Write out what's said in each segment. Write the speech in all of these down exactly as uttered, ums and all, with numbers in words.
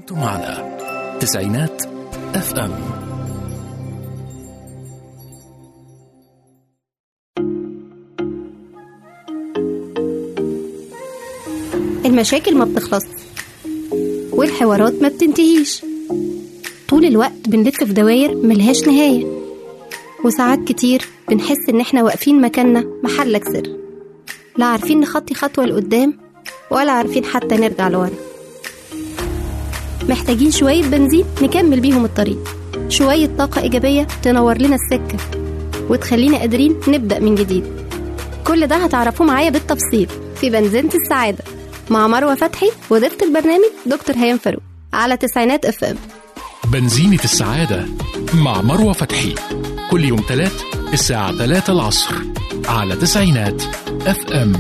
أنتم معنا تسعينات اف ام. المشاكل ما بتخلص والحوارات ما بتنتهيش، طول الوقت بنلف في دواير ملهاش نهاية، وساعات كتير بنحس ان احنا واقفين مكاننا محلك سر، لا عارفين نخطي خطوة لقدام ولا عارفين حتى نرجع لورا. محتاجين شوية بنزين نكمل بيهم الطريق، شوية طاقة إيجابية تنور لنا السكة وتخلينا قادرين نبدأ من جديد. كل ده هتعرفوه معايا بالتفصيل في بنزينة السعادة مع مروة فتحي وضيفة البرنامج دكتور هيام فاروق على تسعينات اف ام. بنزينة السعادة مع مروة فتحي كل يوم ثلاث الساعة ثلاثة العصر على تسعينات اف ام.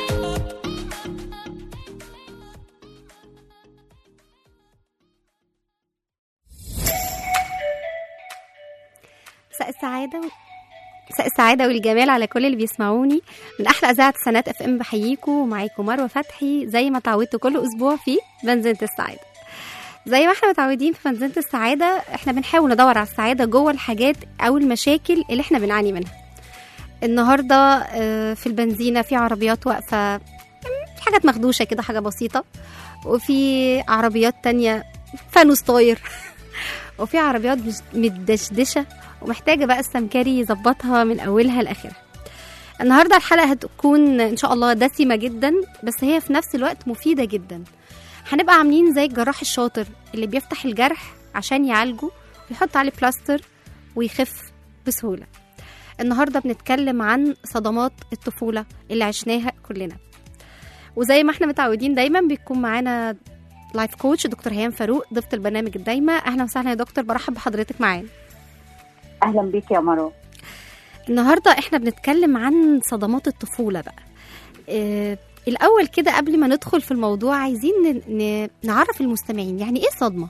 مساء السعادة مساء السعادة والجمال على كل اللي بيسمعوني من أحلى إذاعة تسعينات اف ام. بحييكم ومعاكم مروة فتحي زي ما تعودتوا كل أسبوع في بنزينة السعادة. زي ما احنا متعودين في بنزينة السعادة، احنا بنحاول ندور على السعادة جوه الحاجات أو المشاكل اللي احنا بنعاني منها. النهاردة في البنزينة في عربيات واقفة، في حاجات مخدوشة كده، حاجة بسيطة، وفي عربيات تانية فانوس طاير وفي عربيات متدشدشة ومحتاجة بقى السمكري يظبطها من أولها لآخرها. النهاردة الحلقة هتكون إن شاء الله دسمة جدا، بس هي في نفس الوقت مفيدة جدا. هنبقى عاملين زي الجراح الشاطر اللي بيفتح الجرح عشان يعالجه ويحط عليه بلاستر ويخف بسهولة. النهاردة بنتكلم عن صدمات الطفولة اللي عشناها كلنا، وزي ما احنا متعودين دايما بيكون معانا لايف كوتش دكتور هيام فاروق ضيفة البرنامج الدايمة. أهلا وسهلا يا دكتور، برحب بحضرتك معانا. أهلا بيك يا مروة. النهاردة احنا بنتكلم عن صدمات الطفولة بقى. اه الأول كده قبل ما ندخل في الموضوع عايزين ن... نعرف المستمعين يعني ايه صدمة؟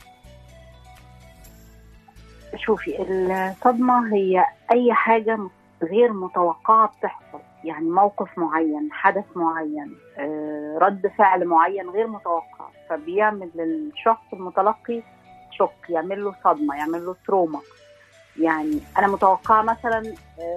شوفي، الصدمة هي أي حاجة غير متوقعة بتحصل، يعني موقف معين، حدث معين، اه رد فعل معين غير متوقع، فبيعمل للشخص المتلقي شوك، يعمل له صدمة، يعمل له تروما. يعني أنا متوقعة مثلا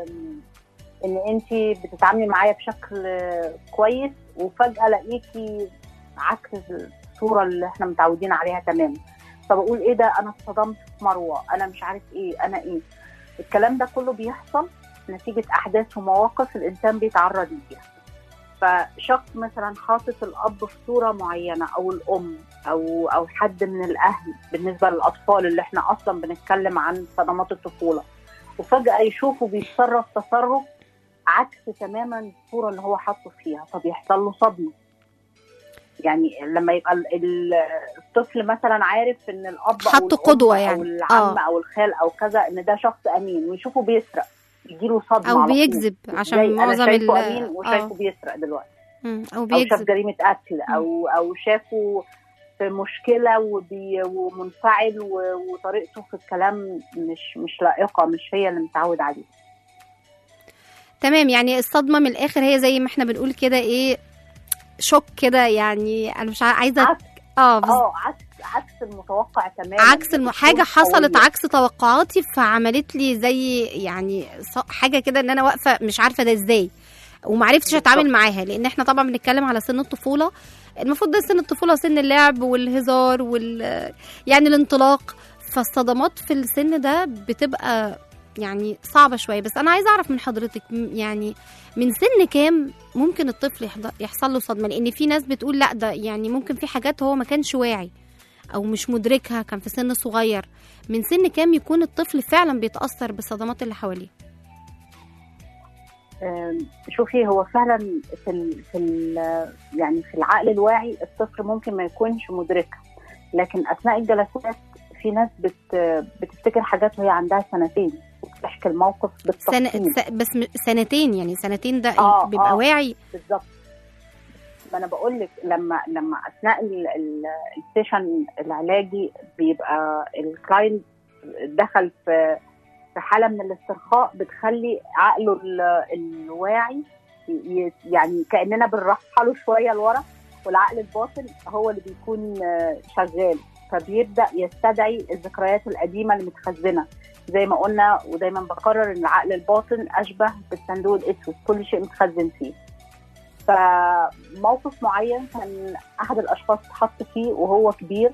إن أنتي بتتعاملي معايا بشكل كويس وفجأة لقيتي عكس الصورة اللي احنا متعودين عليها تماما، فبقول إيه ده، أنا اتصدمت في مروة، أنا مش عارف إيه، أنا إيه. الكلام ده كله بيحصل نتيجة أحداث ومواقف الإنسان بيتعرض ليها. فشخص مثلا حاطط الأب في صورة معينة أو الأم أو أو حد من الأهل بالنسبة للأطفال اللي احنا أصلا بنتكلم عن صدمات الطفولة، وفجأة يشوفه بيتصرف تصرف عكس تماما الصورة اللي هو حاطه فيها، فبيحصل له صدمة. يعني لما يبقى الطفل مثلا عارف ان الأب حطه قدوة يعني أو العم أو الخال أو كذا ان ده شخص أمين، ويشوفه بيسرق يجيله صدمة أو بيكذب عشان معظم ال أمين وشايفه بيسرق دلوقتي، أو بيكذب أو شاف جريمة قتل أو أو شافه في مشكلة وبي ومنفعل وطريقته في الكلام مش مش لائقة، مش هي اللي متعود عليه. تمام، يعني الصدمة من الآخر هي زي ما احنا بنقول كده ايه، شوك كده، يعني أنا مش عايزة عكس اه اه عكس عكس المتوقع تماما، عكس الم... حاجة حصلت عكس توقعاتي، فعملت لي زي يعني حاجة كده ان انا واقفة مش عارفة ده ازاي، ومعرفتش اتعامل معاها. لان احنا طبعا بنتكلم على سن الطفولة، المفروض ده سن الطفولة سن اللعب والهزار وال يعني الانطلاق، فالصدمات في السن ده بتبقى يعني صعبة شوية. بس أنا عايزة أعرف من حضرتك يعني من سن كام ممكن الطفل يحصل له صدمة؟ لأن في ناس بتقول لا ده يعني ممكن في حاجات هو ما كانش واعي أو مش مدركها، كان في سن صغير. من سن كام يكون الطفل فعلا بيتأثر بالصدمات اللي حواليه؟ شوفي، هو فعلا في ال في ال يعني في العقل الواعي الطفل ممكن ما يكونش مدركها، لكن أثناء الجلسات في ناس بت بتفتكر حاجات وهي عندها سنتين وبتحكي الموقف بالتفصيل. سنة بس سنتين، يعني سنتين ده آه بيبقى آه واعي بالظبط. ما أنا بقول لك لما لما أثناء السيشن العلاجي بيبقى الكلاينت دخل في في حالة من الاسترخاء بتخلي عقله الواعي يعني كأننا بنرحله شوية لورا، والعقل الباطن هو اللي بيكون شغال، فبيبدأ يستدعي الذكريات القديمة اللي متخزنة. زي ما قلنا ودايما بكرر ان العقل الباطن أشبه بالصندوق الأسود، كل شيء متخزن فيه. فموقف معين كان أحد الأشخاص اتحط فيه وهو كبير،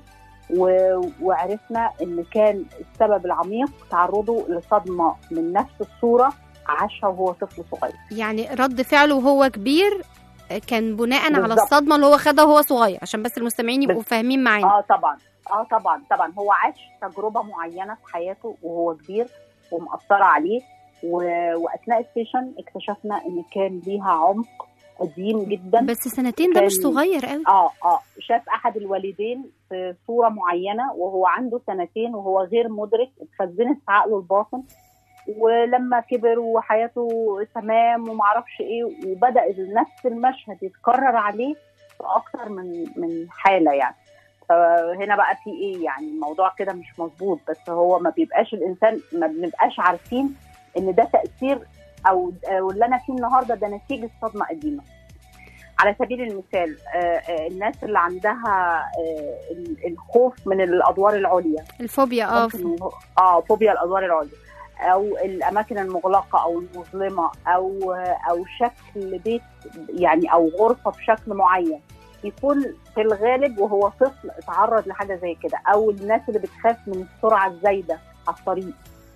وعرفنا ان كان السبب العميق تعرضه لصدمة من نفس الصورة عاشها وهو طفل صغير. يعني رد فعله وهو كبير كان بناء بالزبط. على الصدمة اللي هو خدها وهو صغير، عشان بس المستمعين يبقوا فاهمين معانا. اه طبعا اه طبعا طبعا هو عاش تجربة معينة في حياته وهو كبير ومأثرة عليه، و... وأثناء السيشن اكتشفنا ان كان ليها عمق قديم جدا. بس سنتين ده مش صغير قوي. اه اه شاف احد الوالدين في صورة معينة وهو عنده سنتين وهو غير مدرك، اتخزنت في عقله الباطن، ولما كبر وحياته تمام ومعرفش ايه، وبدأ نفس المشهد يتكرر عليه في اكتر من من حالة يعني. فهنا بقى في ايه يعني الموضوع كده مش مظبوط، بس هو ما بيبقاش الانسان، ما بنبقاش عارفين ان ده تأثير او اللي انا فيه النهارده ده نتيجة صدمة قديمة. على سبيل المثال الناس اللي عندها الخوف من الادوار العليا، الفوبيا اه اه فوبيا الادوار العليا، او الاماكن المغلقه او المظلمه، او او شكل بيت يعني او غرفه بشكل معين، يكون في الغالب وهو طفل اتعرض لحاجه زي كده. او الناس اللي بتخاف من السرعه الزايده على الطريق،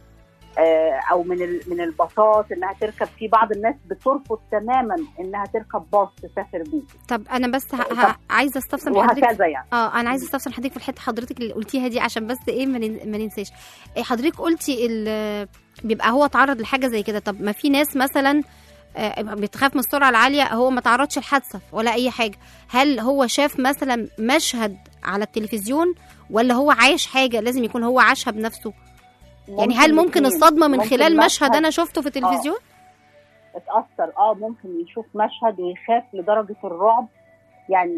او من من الباصات انها تركب. في بعض الناس بترفض تماما انها تركب باص تسافر بيه. طب انا بس ه... ه... عايزه استفسر حضرتك وهكذا يعني. اه انا عايزه استفسر حضرتك في الحته حضرتك اللي قلتيها دي، عشان بس ايه ما من... ننساش. إيه حضرتك قلتي ال... بيبقى هو اتعرض لحاجه زي كده. طب ما في ناس مثلا آه بتخاف من السرعه العاليه، هو ما تعرضش لحادثه ولا اي حاجه، هل هو شاف مثلا مشهد على التلفزيون ولا هو عايش حاجه لازم يكون هو عاشها بنفسه؟ يعني هل ممكن الصدمة من خلال مشهد أنا شفته في التلفزيون؟ آه. اتأثر اه ممكن يشوف مشهد ويخاف لدرجة الرعب. يعني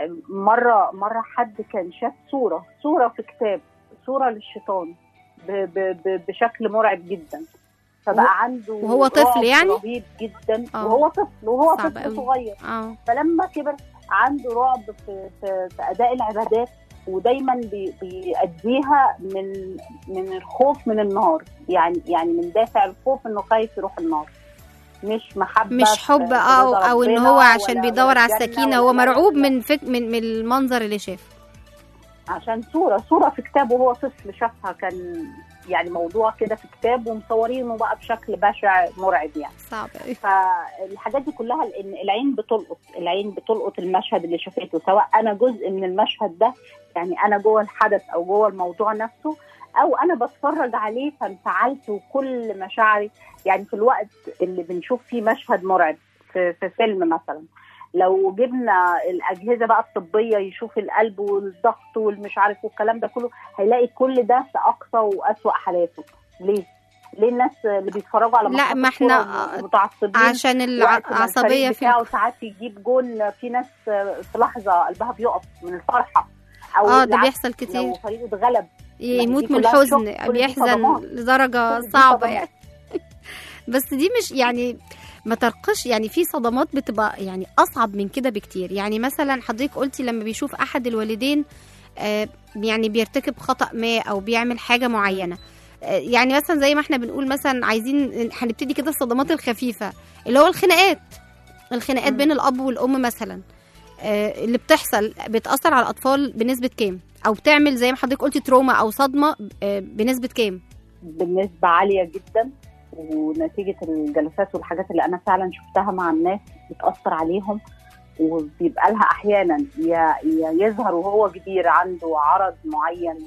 مرة مرة حد كان شاف صورة صورة في كتاب، صورة للشيطان ب ب ب بشكل مرعب جدا، فبقى عنده وهو طفل يعني رهيب جدا. أوه. وهو طفل وهو طفل أوي. صغير. أوه. فلما كبر عنده رعب في, في, في أداء العبادات، ودايما بي بيأديها من من الخوف من النار. يعني يعني من دافع الخوف انه خايف يروح النار، مش محبه، مش حب او او ان هو عشان بيدور على السكينه، هو مرعوب من فك من, من المنظر اللي شافه، عشان صوره صوره في كتاب وهو طفل شافها. كان يعني موضوع كده في كتاب ومصورينه بقى بشكل بشع مرعب يعني. صعب قوي. فالحاجات دي كلها لان العين بتلقط العين بتلقط المشهد اللي شافته، سواء انا جزء من المشهد ده، يعني انا جوه الحدث او جوه الموضوع نفسه، او انا بتفرج عليه فانفعلت وكل مشاعري. يعني في الوقت اللي بنشوف فيه مشهد مرعب في, في فيلم مثلا، لو جبنا الأجهزة بقى الطبية يشوف القلب والضغط والمش عارف والكلام ده كله، هيلاقي كل ده في أقصى وأسوأ حالاته. ليه؟ ليه الناس اللي بيتفرجوا على لا ما احنا متعصبين عشان العصبية فيه، ساعات يجيب جون في ناس في لحظة قلبها بيقف من الفرحة، أو اه ده بيحصل كتير. لو فريق اتغلب يموت من الحزن، بيحزن لدرجة صعبة يعني. بس دي مش يعني ما ترقش، يعني في صدمات بتبقى يعني أصعب من كده بكتير. يعني مثلا حضرتك قلتي لما بيشوف أحد الوالدين آه يعني بيرتكب خطأ ما أو بيعمل حاجة معينة، آه يعني مثلا زي ما احنا بنقول مثلا عايزين هنبتدي كده الصدمات الخفيفة اللي هو الخناقات الخناقات بين الأب والأم مثلا، آه اللي بتحصل بتأثر على الأطفال بنسبة كام، أو بتعمل زي ما حضرتك قلتي تروما أو صدمة آه بنسبة كام؟ بنسبة عالية جدا، ونتيجة الجلسات والحاجات اللي أنا فعلا شفتها مع الناس بتأثر عليهم، وبيبقى لها أحيانا يظهر وهو كبير عنده عرض معين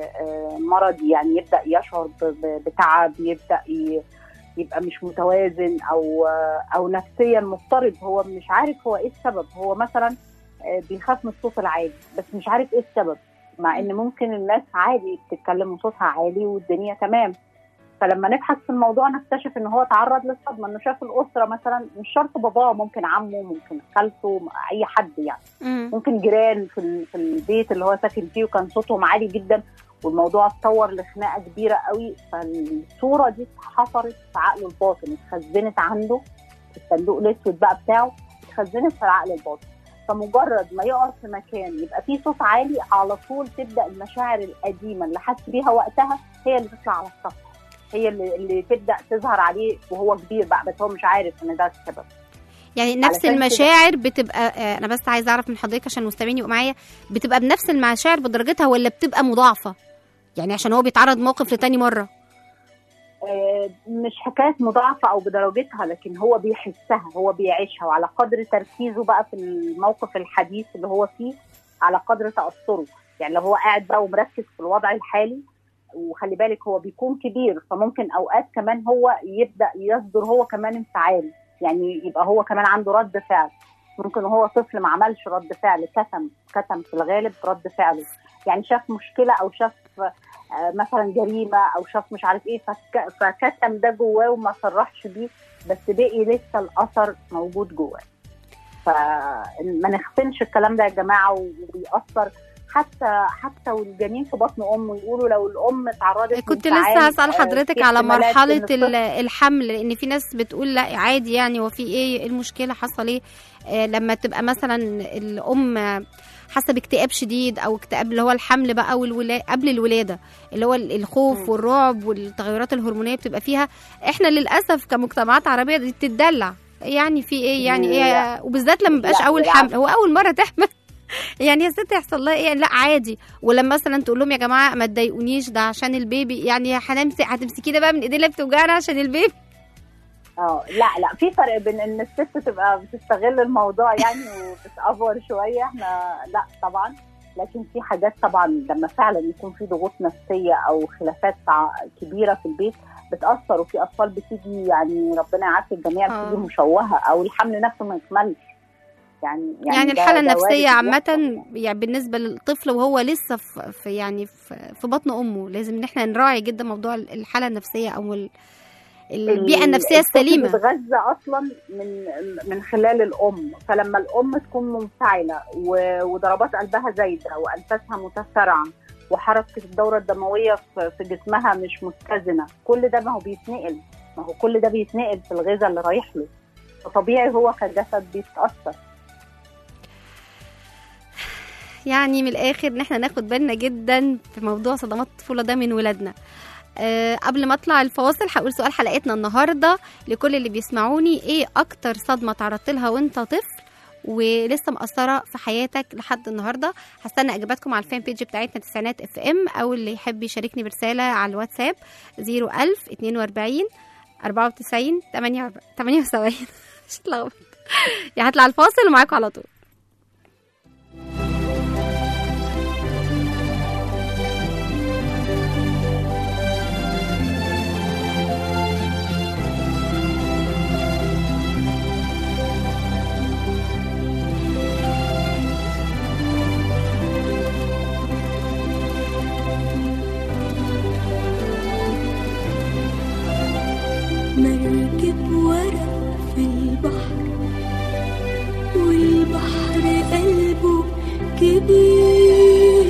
مرض، يعني يبدأ يشعر بتعب، يبدأ يبقى مش متوازن أو أو نفسيا مضطرب، هو مش عارف هو إيه السبب. هو مثلا بيخاف من الصوت العالي بس مش عارف إيه السبب، مع إن ممكن الناس عادي بتتكلم صوتها عالي والدنيا تمام. فلما نبحث في الموضوع نكتشف ان هو تعرض للصدمه، انه شاف الاسره مثلا، مش شرط باباه، ممكن عمه، ممكن خالته، اي حد يعني، مم. ممكن جيران في في البيت اللي هو ساكن فيه وكان صوتهم عالي جدا، والموضوع اتطور لخناقه كبيره قوي. فالصوره دي اتحفرت في عقله الباطن، اتخزنت عنده في الصندوق الاسود بقى بتاعه، اتخزنت في العقل الباطن. فمجرد ما يقعد في مكان يبقى فيه صوت عالي، على طول تبدا المشاعر القديمه اللي حس بيها وقتها هي اللي تطلع على السطح، هي اللي, اللي تبدا تظهر عليه وهو كبير بقى، بس هو مش عارف ان ده السبب. يعني نفس المشاعر بتبقى، انا بس عايزه اعرف من حضرتك عشان المستمعين يبقوا معايا، بتبقى بنفس المشاعر بدرجتها ولا بتبقى مضاعفه؟ يعني عشان هو بيتعرض موقف لتاني مره. مش حكايه مضاعفه او بدرجتها، لكن هو بيحسها، هو بيعيشها، وعلى قدر تركيزه بقى في الموقف الحديث اللي هو فيه على قدر تاثره. يعني لو هو قاعد بقى ومركز في الوضع الحالي، وخلي بالك هو بيكون كبير، فممكن اوقات كمان هو يبدا يصدر هو كمان انفعال، يعني يبقى هو كمان عنده رد فعل. ممكن هو طفل ما عملش رد فعل، كتم كتم في الغالب رد فعله، يعني شاف مشكله او شاف مثلا جريمه او شاف مش عارف ايه، فكتم ده جواه وما صرحش بيه، بس بقي لسه الاثر موجود جواه. فما نخفنش الكلام ده يا جماعه، وبيأثر حتى حتى والجنين في بطن امه. يقولوا لو الام اتعرضت، كنت لسه هسأل حضرتك على مرحله الحمل، لان في ناس بتقول لا عادي، يعني وفي ايه المشكله، حصل ايه آه لما تبقى مثلا الام حاسه باكتئاب شديد او اكتئاب اللي هو الحمل بقى والولاده قبل الولاده، اللي هو الخوف م. والرعب والتغيرات الهرمونيه بتبقى فيها. احنا للاسف كمجتمعات عربيه دي بتدلع، يعني في ايه يعني ايه، وبالذات لما مبقاش اول حمل، هو اول مره تحمل يعني يا ست يحصل لها ايه، لا عادي. ولما مثلا تقول لهم يا جماعه ما تضايقونيش ده عشان البيبي، يعني هنمسك هتمسكي ده بقى من ايدينا بتوجعنا عشان البيبي. اه لا لا، في فرق بين ان الست تبقى بتستغل الموضوع يعني وبتأفور شويه، احنا لا طبعا. لكن في حاجات طبعا لما فعلا يكون في ضغوط نفسيه او خلافات كبيره في البيت بتأثر، وفي اطفال بتيجي يعني ربنا يعافي الجميع بتيجي مشوهه، او الحمل نفسه ما يكملش. يعني يعني, يعني الحاله النفسيه عامه يعني بالنسبه للطفل وهو لسه في يعني في, في بطن امه، لازم ان احنا نراعي جدا موضوع الحاله النفسيه او البيئه النفسيه السليمه. بتتغذى اصلا من من خلال الام، فلما الام تكون منفعله وضربات قلبها زايده وانفاسها متسارعه وحركه الدوره الدمويه في جسمها مش متزنه، كل ده ما هو بيتنقل ما هو كل ده بيتنقل في الغذاء اللي رايح له، فطبيعي هو كجسد بيتاثر. يعني من الاخر ان احنا ناخد بالنا جدا في موضوع صدمات الطفوله ده من ولادنا. أه قبل ما اطلع الفواصل هقول سؤال حلقتنا النهارده لكل اللي بيسمعوني: ايه اكتر صدمه تعرضت لها وانت طفل ولسه مأثره في حياتك لحد النهارده؟ هستنى اجاباتكم على الفان بيج بتاعتنا تسعينات اف ام، او اللي يحب يشاركني برساله على الواتساب صفر ألف اتنين وأربعين أربعة وتسعين تمانية وسبعين. مش هتلخبط يعني. هطلع الفاصل ومعاكم على طول. مركب ورق في البحر والبحر قلبه كبير،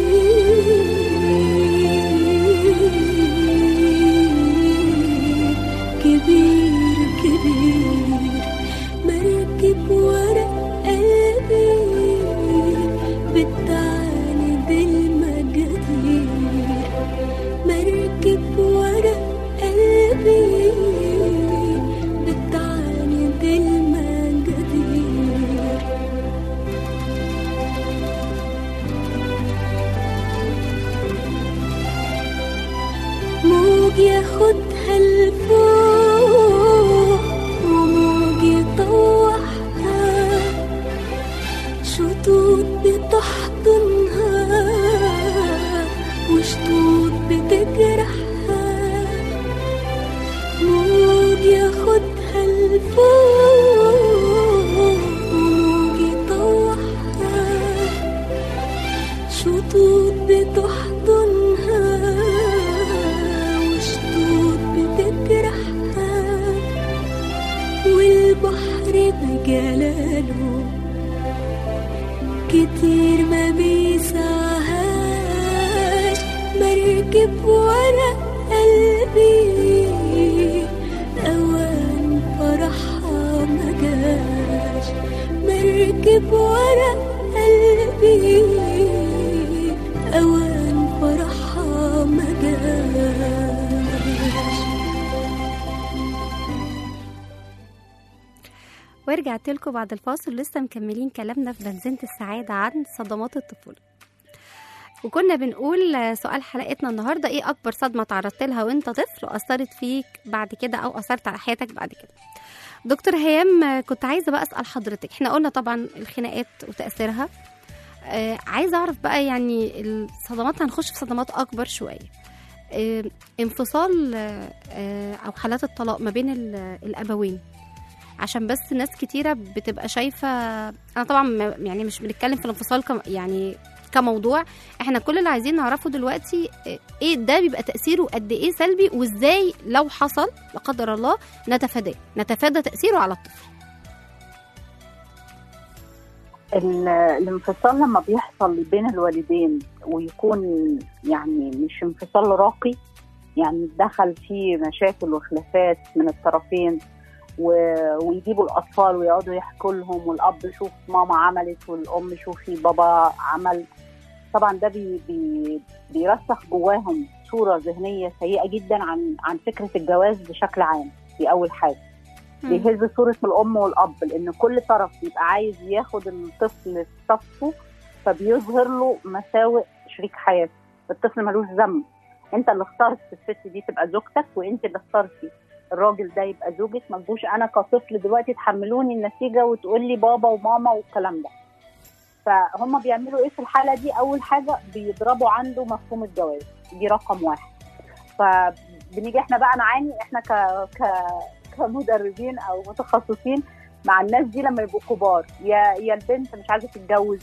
كبير كبير. مركب ورق قلبي بتعاند المجادير، مركب ورق قلبي بتعاند المجادير. موج ياخدها لفوق وموج يطوحها، شطوط بتحضنها وشطوط بتجرحها. موج ياخدها لفوق وموج يطوحها، شطوط بتحضنها وشطوط بتجرحها. والبحر بجلاله كتير ما بيسعهاش، مركب ورق قلبي أوان فرحها ما جاش. مركب مركب ورا قلبي أوان فرحها ما جاش. ورجعت لكم بعد الفاصل، لسه مكملين كلامنا في بنزينة السعادة عن صدمات الطفولة. وكنا بنقول سؤال حلقتنا النهاردة: ايه أكبر صدمة تعرضت لها وانت طفل وأثرت فيك بعد كده أو أثرت على حياتك بعد كده؟ دكتور هيام، كنت عايزة بقى أسأل حضرتك، احنا قلنا طبعا الخناقات وتأثيرها، آه عايزة أعرف بقى يعني الصدمات، هنخش في صدمات أكبر شوية. آه انفصال آه أو حالات الطلاق ما بين الأبوين، عشان بس ناس كتيرة بتبقى شايفة، أنا طبعا يعني مش بنتكلم في الانفصال كم يعني كموضوع، احنا كل اللي عايزين نعرفه دلوقتي ايه ده بيبقى تأثيره قد ايه سلبي، وازاي لو حصل لا قدر الله نتفاداه، نتفادى تأثيره على الطفل. الانفصال لما بيحصل بين الوالدين ويكون يعني مش انفصال راقي، يعني دخل فيه مشاكل وخلافات من الطرفين، ويجيبوا الأطفال ويقعدوا يحكوا لهم، والأب شوف ماما عملت والأم شوفي بابا عمل، طبعا ده بي بي بيرسخ جواهم صورة ذهنية سيئة جدا عن عن فكرة الجواز بشكل عام. دي أول حاجة. بيهز صورة الأم والأب، لأن كل طرف بيبقى عايز ياخد الطفل في صفه، فبيظهر له مساوئ شريك حياته. الطفل ملوش ذنب، انت اللي اخترت الست دي تبقى زوجتك، وانت اللي اخترتي الراجل ده يبقى زوجك. ما تجوش انا كطفل دلوقتي تحملوني النتيجه وتقول لي بابا وماما والكلام ده. فهم بيعملوا ايه في الحاله دي؟ اول حاجه بيضربوا عنده مفهوم الجواز، دي رقم واحد. فبنيجي احنا بقى نعاني احنا ك ك كمدربين او متخصصين مع الناس دي لما يبقوا كبار، يا يا البنت مش عايزه تتجوز،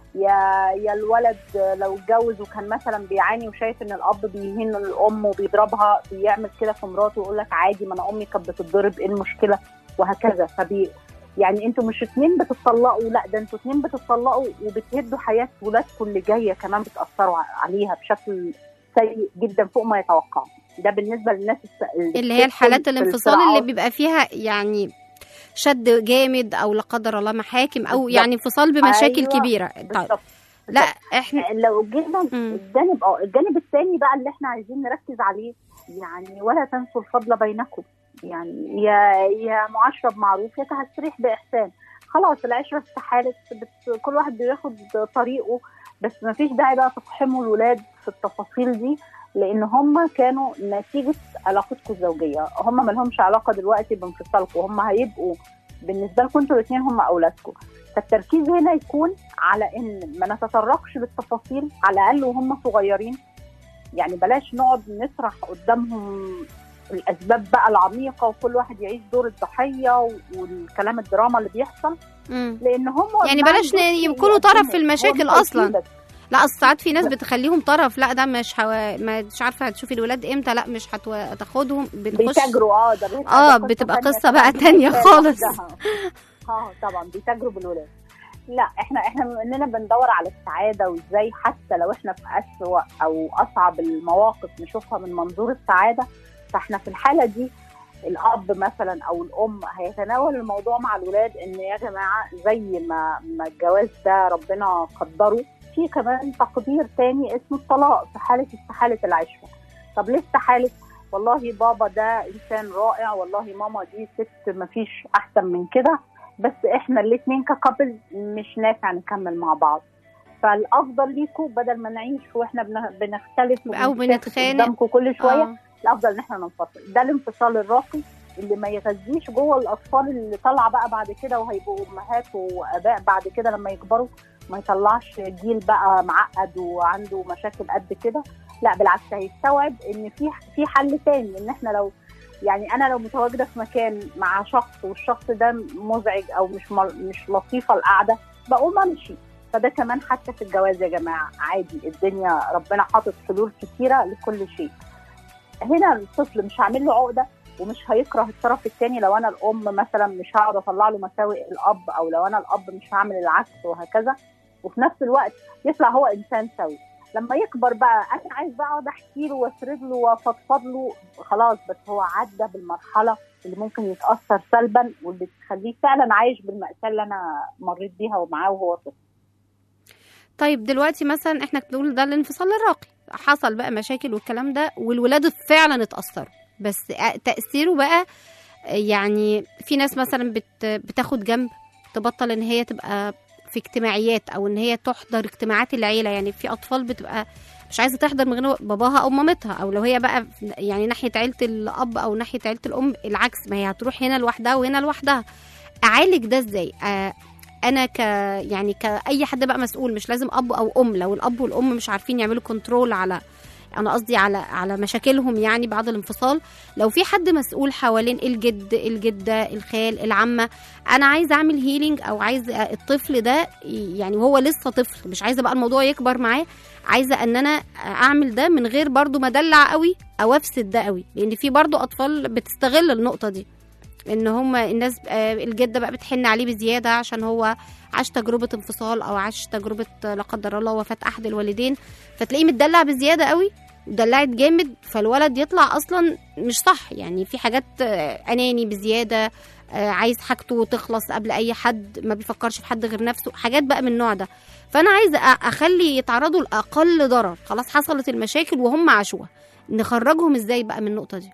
يا يا الولد لو اتجوز وكان مثلا بيعاني وشايف ان الاب بيهين الام وبيضربها، بيعمل كده في مراته ويقول لك عادي ما انا امي كانت بتتضرب، ايه المشكله؟ وهكذا. فبي يعني انتوا مش اتنين بتطلقوا، لا ده انتوا اتنين بتطلقوا وبتهدوا حياه ولادكم اللي جايه كمان، بتاثروا عليها بشكل سيء جدا فوق ما يتوقعوا. ده بالنسبه للناس اللي هي الحالات الانفصال اللي بيبقى فيها يعني شد جامد او لا قدر الله محاكم او بالضبط. يعني انفصال بمشاكل أيوة. كبيره. طيب لا احنا لو جينا الجانب اه الجانب الثاني بقى اللي احنا عايزين نركز عليه، يعني ولا تنسوا الفضل بينكم، يعني يا يا معاشره بمعروف يا تسريح باحسان. خلاص العشره استحالت، كل واحد بياخد طريقه، بس ما فيش داعي بقى تقحموا الولاد في التفاصيل دي، لان هم كانوا نتيجه علاقتكم الزوجيه، هم ما لهمش علاقه دلوقتي بانفصالكم، هم هيبقوا بالنسبه لكم انتوا الاثنين هم اولادكم. فالتركيز هنا يكون على ان ما نتطرقش للتفاصيل على الاقل وهم صغيرين، يعني بلاش نقعد نسرح قدامهم الاسباب بقى العميقه وكل واحد يعيش دور الضحيه والكلام الدراما اللي بيحصل، لان هم يعني بلاش يكونوا طرف في المشاكل اصلا. لا اصل ساعات في ناس بتخليهم طرف، لا ده مش حو... مش عارفه هتشوفي الولاد امتى، لا مش هتاخدهم هتو... بنخش بيتاجروا. اه ده اه بتبقى قصه بقى تانية خالص. اه طبعا بيتاجروا بالولاد. لا احنا احنا بما اننا بندور على السعاده وازاي حتى لو احنا في اسوأ او اصعب المواقف نشوفها من منظور السعاده، فاحنا في الحاله دي الاب مثلا او الام هيتناول الموضوع مع الولاد ان يا جماعه زي ما ما الجواز ده ربنا قدره، في كمان تقدير تاني اسمه الطلاق في حاله استحاله العشره. طب ليه استحاله؟ والله بابا ده انسان رائع، والله ماما دي ست ما فيش احسن من كده، بس احنا الاثنين ككابل مش نافع نكمل مع بعض، فالافضل ليكم بدل ما نعيش واحنا بنختلف او بنتخانق كل شويه آه. الافضل ان احنا ننفصل. ده الانفصال الراقي اللي ما يغذيش جوه الاطفال اللي طالعه بقى بعد كده وهيبقوا امهات واباء بعد كده لما يكبروا، ما يطلعش جيل بقى معقد وعنده مشاكل قد كده. لا بالعكس، هيستوعب ان في في حل تاني، ان احنا لو يعني انا لو متواجده في مكان مع شخص والشخص ده مزعج او مش مش لطيفه القعده، بقوم امشي. فده كمان حتى في الجواز يا جماعه عادي، الدنيا ربنا حاطط حلول كتيره لكل شيء. هنا الطفل مش هعمل له عقده ومش هيكره الطرف الثاني، لو انا الام مثلا مش هقعد اطلع له مساوئ الاب، او لو انا الاب مش هعمل العكس وهكذا. وفي نفس الوقت يطلع هو انسان سوي. لما يكبر بقى انا عايز بقى اقعد احكي له واسرد له وافضفض له، خلاص بس هو عدى بالمرحله اللي ممكن يتاثر سلبا واللي تخليه فعلا عايش بالمأساة اللي انا مريت بيها ومعاه وهو طفل. طيب دلوقتي مثلا احنا بنقول ده الانفصال الراقي، حصل بقى مشاكل والكلام ده والولاد فعلا اتأثروا، بس تأثيره بقى يعني في ناس مثلا بت بتاخد جنب، تبطل ان هي تبقى في اجتماعيات او ان هي تحضر اجتماعات العيله. يعني في اطفال بتبقى مش عايزه تحضر من غير باباها او مامتها، او لو هي بقى يعني ناحيه عيله الاب او ناحيه عيله الام العكس، ما هي هتروح هنا لوحدها وهنا لوحدها. اعالج ده ازاي؟ آه انا ك يعني كاي حد بقى مسؤول، مش لازم اب او ام، لو الاب والام مش عارفين يعملوا كنترول على، انا قصدي على على مشاكلهم يعني بعد الانفصال، لو في حد مسؤول حوالين الجد الجده الخال العمه، انا عايزه اعمل هيلينج او عايزه الطفل ده يعني وهو لسه طفل، مش عايزه بقى الموضوع يكبر معاه، عايزه ان انا اعمل ده من غير برضو ما ادلع قوي او افسد ده قوي، لان في برضو اطفال بتستغل النقطه دي، ان هم الناس الجده بقى بتحن عليه بزياده عشان هو عاش تجربه انفصال او عاش تجربه لا قدر الله وفاه احد الوالدين، فتلاقيه متدلع بزياده قوي ودلعت جامد، فالولد يطلع اصلا مش صح. يعني في حاجات اناني بزياده، عايز حاجته تخلص قبل اي حد، ما بيفكرش في حد غير نفسه، حاجات بقى من النوع ده. فانا عايزه اخلي يتعرضوا لاقل ضرر، خلاص حصلت المشاكل وهم عاشوها، نخرجهم ازاي بقى من النقطه دي؟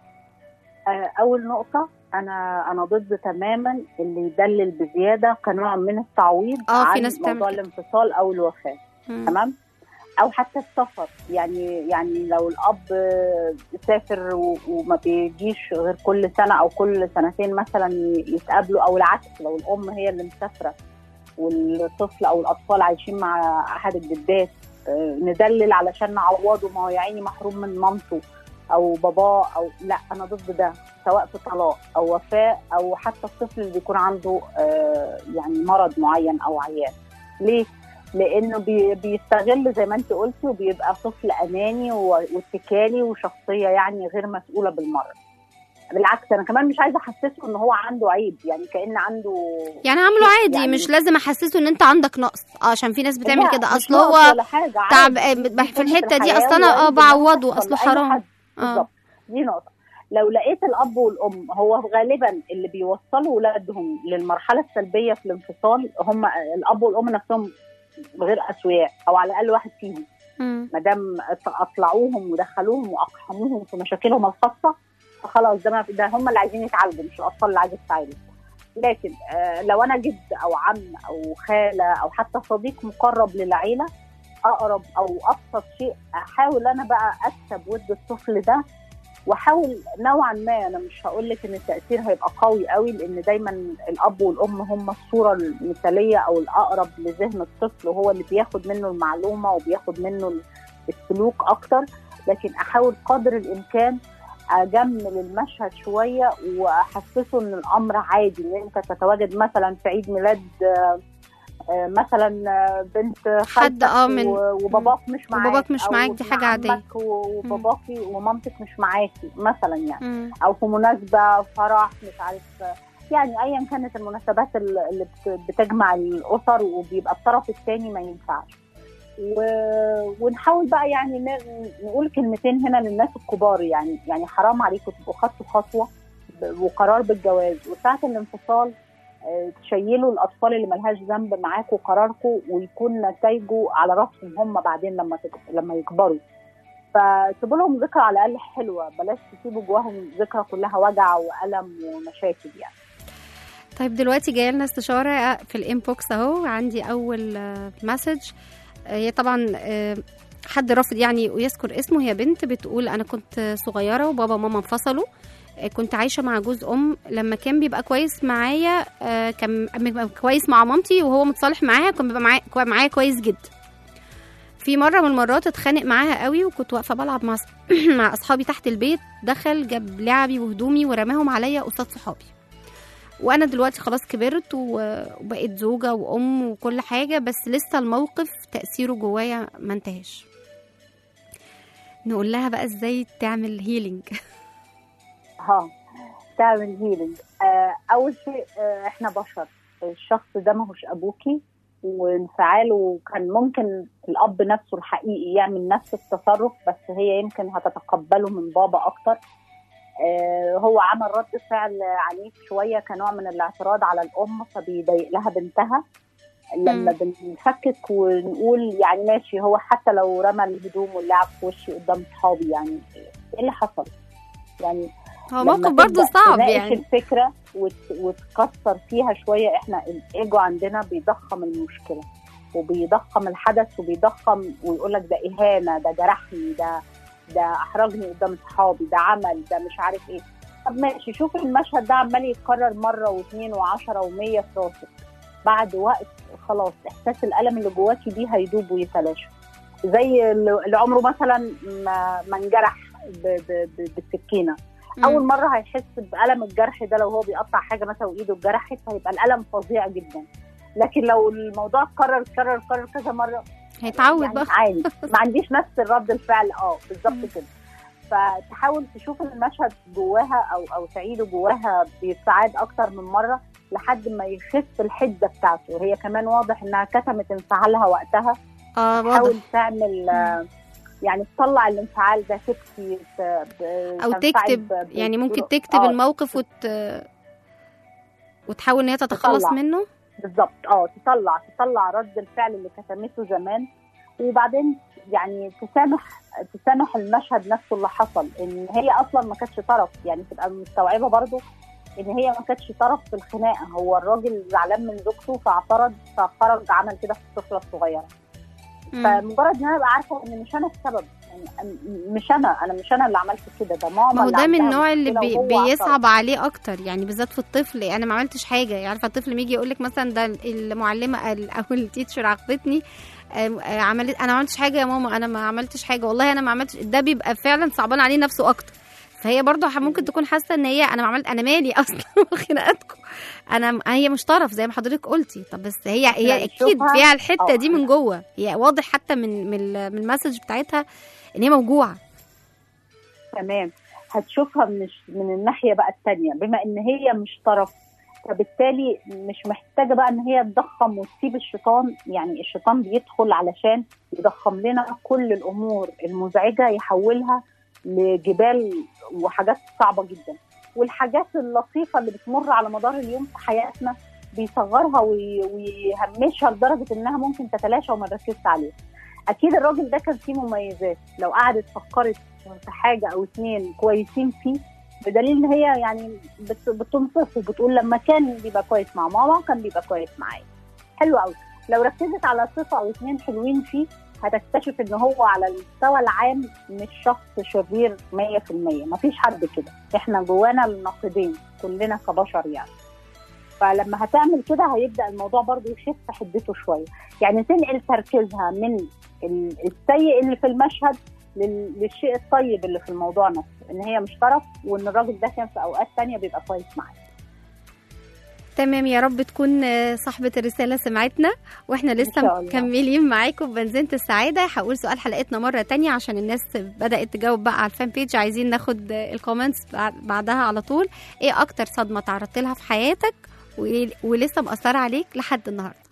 اول نقطه، انا انا ضد تماما اللي يدلل بزياده كنوع من التعويض اه عن في ناس موضوع الانفصال او الوفاه. تمام. او حتى السفر، يعني يعني لو الاب سافر وما بيجيش غير كل سنه او كل سنتين مثلا يتقابلوا، او العكس لو الام هي اللي مسافره والطفل او الاطفال عايشين مع احد الجدات، ندلل علشان نعوضه، ما هو يا عيني محروم من مامته او باباه، او لا انا ضد ده، سواء في طلاق او وفاه او حتى الطفل اللي بيكون عنده يعني مرض معين او عيان. ليه؟ لانه بي بيستغل زي ما انت قلتي، وبيبقى طفل اناني واتكالي وشخصيه يعني غير مسؤوله بالمره. بالعكس انا كمان مش عايزه احسسه ان هو عنده عيب، يعني كان عنده يعني عامله عادي، يعني مش لازم احسسه ان انت عندك نقص، اه عشان في ناس بتعمل كده، اصل هو تعب في الحته دي، اصل انا اه بعوضه، اصله حرام. بالظبط، دي نقطه. لو لقيت الاب والام هو غالبا اللي بيوصلوا اولادهم للمرحله السلبيه في الانفصال، هم الاب والام نفسهم غير اسوياء، او على الاقل واحد فيهم ما دام اطلعوهم ودخلوهم واقحموهم في مشاكلهم الخاصه، فخلاص ده ده هم اللي عايزين يتعالجوا، مش الاطفال اللي عايزه تتعالج. لكن آه لو انا جد او عم او خاله او حتى صديق مقرب للعيله، اقرب او ابسط شيء، احاول انا بقى اكسب ود الطفل ده، واحاول نوعا ما، انا مش هقول لك ان التاثير هيبقى قوي قوي، لان دايما الاب والام هم الصوره المثاليه او الاقرب لذهن الطفل، وهو اللي بياخد منه المعلومه وبياخد منه السلوك اكتر، لكن احاول قدر الامكان اجمل المشهد شويه واحسسه ان الامر عادي، ان انت تتواجد مثلا في عيد ميلاد مثلا بنت حد اه من وباباك مش معاك، وباباك مش معاك، دي حاجه عاديه، وباباكي ومامتك مش معاكي مثلا يعني، مم. او في مناسبه فرح مش عارف، يعني ايا كانت المناسبات اللي بتجمع الاسر وبيبقى الطرف الثاني ما ينفعش. و... ونحاول بقى يعني نقول كلمتين هنا للناس الكبار، يعني يعني حرام عليكم تبقوا خدتوا خطوه وقرار بالجواز، وساعه الانفصال تشيلوا الاطفال اللي ملهاش ذنب معاكم قراركم، ويكون نتائجه على راسهم هم بعدين لما لما يكبروا. فسيبوا لهم ذكرى على الاقل حلوه، بلاش تسيبوا جواهم ذكرى كلها وجع والم ومشاكل يعني. طيب دلوقتي جايه لنا استشاره في الانبوكس اهو، عندي اول مسج، هي طبعا حد رافض يعني ويذكر اسمه، هي بنت بتقول انا كنت صغيره وبابا وماما انفصلوا، كنت عايشه مع جوز ام، لما كان بيبقى كويس معايا كان بيبقى كويس مع مامتي وهو متصالح معاها، كان بيبقى معايا معايا كويس جدا. في مره من المرات اتخانق معاها قوي، وكنت واقفه بلعب مع مع اصحابي تحت البيت، دخل جاب لعبي وهدومي ورماهم عليا قصاد صحابي، وانا دلوقتي خلاص كبرت وبقيت زوجه وام وكل حاجه، بس لسه الموقف تاثيره جوايا ما انتهاش. نقول لها بقى ازاي تعمل هيلينج؟ ها تعمل هيلينج. آه اول شيء، آه احنا بشر، الشخص ده ماهوش ابوكي وانفعاله كان ممكن الاب نفسه الحقيقي يعمل نفس التصرف، بس هي يمكن هتتقبله من بابا اكتر. آه هو عمل رد فعل عنيف شويه كنوع من الاعتراض على الام، فبيضايق لها بنتها. لما بنفكك ونقول يعني ماشي، هو حتى لو رمى الهدوم واللعب في وشي قدام صحابي، يعني ايه اللي حصل؟ يعني هو موقف برضه صعب يعني الفكره وتكسر فيها شويه. احنا الايجو عندنا بيضخم المشكله وبيضخم الحدث وبيضخم ويقول لك ده اهانه، ده جرحني، ده ده احرجني قدام صحابي، ده عمل، ده مش عارف ايه. طب ماشي، شوف المشهد ده عمال يتكرر مره واثنين وعشرة ومية في راسك، بعد وقت خلاص احساس الالم اللي جواكي دي هيدوب ويتلاشى. زي اللي عمره مثلا ما ما انجرح بالسكينه، اول مره هيحس بالم الجرح ده لو هو بيقطع حاجه مثلا وايده اتجرحت، هيبقى الالم فظيع جدا. لكن لو الموضوع اتكرر اتكرر اتكرر كذا مره هيتعود يعني بقى عادي، ما عنديش نفس الرد الفعل. اه بالظبط كده. فتحاول تشوف المشهد جواها او او تعيده جواها بساعات اكتر من مره لحد ما يخف الحده بتاعته. وهي كمان واضح انها كتمت انفعالها وقتها. اه تحاول تعمل آه يعني تطلع الانفعال ده، تكتب او تكتب، يعني ممكن تكتب آه الموقف وت... وتحاول ان هي تتخلص تطلع. منه بالظبط. اه تطلع تطلع رد الفعل اللي كتمته زمان، وبعدين يعني تسامح تسامح المشهد نفسه اللي حصل، ان هي اصلا ما كانتش طرف. يعني تبقى مستوعبه برضو ان هي ما كانتش طرف في الخناقه، هو الراجل زعلان من زوجته فاعترض فخرج عمل كده في الطفله الصغيره. فمجرد ان انا ابقى عارفه ان مش انا السبب، يعني مش انا انا مش انا اللي عملت كده، ده ماما. ما هو ده من النوع اللي بي بيصعب عليه اكتر، يعني بالذات في الطفل. انا ما عملتش حاجه، يعني عارفه الطفل يجي يقول لك مثلا ده المعلمه او التيتشر عاقبتني، عملت انا ما عملتش حاجه يا ماما، انا ما عملتش حاجه والله، انا ما عملتش. ده بيبقى فعلا صعبان عليه نفسه اكتر. فهي برضه ممكن تكون حاسه ان هي انا ما عملت، انا مالي اصلا خناقاتكم، انا هي مش طرف زي ما حضرتك قلتي. طب بس هي هي اكيد فيها الحته دي من جوه، هي واضح حتى من من المسج بتاعتها ان هي موجوعه. تمام. هتشوفها مش من الناحيه بقى الثانيه، بما ان هي مش طرف، فبالتالي مش محتاجه بقى ان هي تضخم وتسيب الشيطان. يعني الشيطان بيدخل علشان يضخم لنا كل الامور المزعجه، يحولها لجبال وحاجات صعبة جدا، والحاجات اللطيفة اللي بتمر على مدار اليوم في حياتنا بيصغرها ويهمشها لدرجة انها ممكن تتلاشى وما نركزش عليها. اكيد الراجل ده كان فيه مميزات، لو قعدت فكرت في حاجة او اتنين كويسين فيه، بدليل ان هي يعني بتنصف وبتقول لما كان بيبقى كويس مع ماما كان بيبقى كويس معايا. حلو قوي. لو ركزت على صفة او اتنين حلوين فيه، هتكتشف ان هو على المستوى العام مش شخص شرير مية في المية. مفيش حد كده، احنا جوانا الناقدين كلنا كبشر يعني. فلما هتعمل كده هيبدأ الموضوع برضو يخف حدته شوية، يعني تنقل تركيزها من السيء اللي في المشهد للشيء الطيب اللي في الموضوع نفسه، ان هي مش طرف، وان الراجل ده كان في اوقات تانية بيبقى كويس معاه. تمام، يا رب تكون صاحبة الرسالة سمعتنا، واحنا لسه مكملين معاكم بنزينة السعادة. هقول سؤال حلقتنا مرة تانية عشان الناس بدأت تجاوب بقى على الفان بيج، عايزين ناخد الكومنتس بعدها على طول. ايه اكتر صدمة تعرضت لها في حياتك ولسه مأثرة عليك لحد النهاردة؟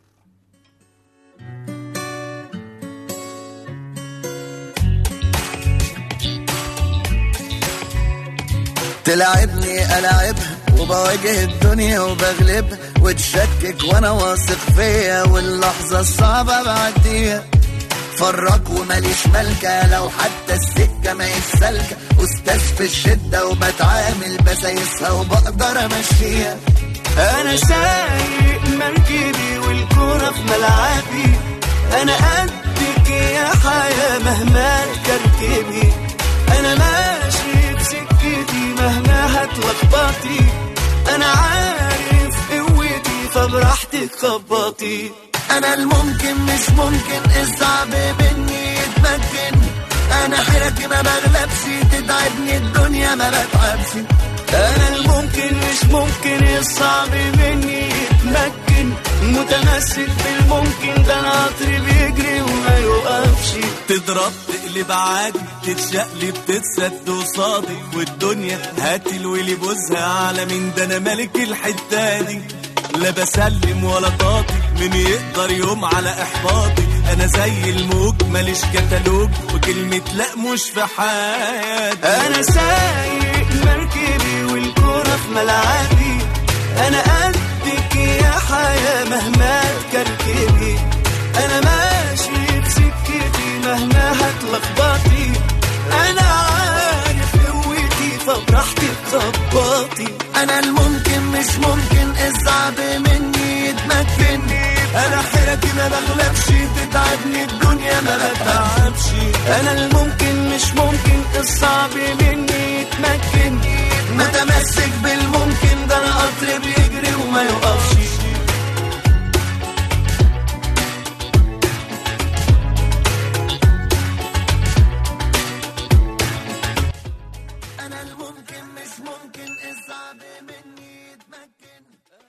تلعبني ألعبها وبواجه الدنيا وبغلبها، وتشكك وانا واثق فيا، واللحظة الصعبة بعديها. فرق وماليش ملكة، لو حتى السكة ما يسلكة، أستاذ في الشدة وبتعامل بسايسها وبقدر أمشيها. أنا سايق مركبي والكرة في ملعبي، أنا قدك يا حياة مهما تركبي، أنا ماشي بسكتي مهما هتلخبطي، أنا عارف قوتي فبراحتك خبطي. أنا الممكن مش ممكن، الصعب مني يتمكن، أنا حيرتي ما بغلبش، تتعبني الدنيا ما بتعبش. أنا الممكن مش ممكن، الصعب مني يتمكن، متمسك بالممكن، ده أنا قطري بيجري وما يوقفش. تضرب تقلب عادي، تتشقلب تتسد قصادي، والدنيا هاتي الولي بوزها على مين، ده أنا ملك الحتة دي. لا بسلم ولا طاطي، من يقدر يوم على احباطي. انا زي الموج ماليش كتالوج، وكلمة لا مش في حياتي. انا سايق مركبي والكرة في ملعبي، انا قدك يا حياة مهما تكركبي. انا ماشي بسكتي مهما هتلخبطي، انا عارف قوتي فبراحتك ظبطي. انا الممكن مش ممكن الصعب مني يتمكن، انا حيرتي ما بغلبش تتعبني الدنيا ما بتعبش. انا الممكن مش ممكن الصعب مني يتمكن، متمسك بالممكن ده انا قطر بيجري وما يوقفش. انا الممكن مش ممكن الصعب مني يتمكن.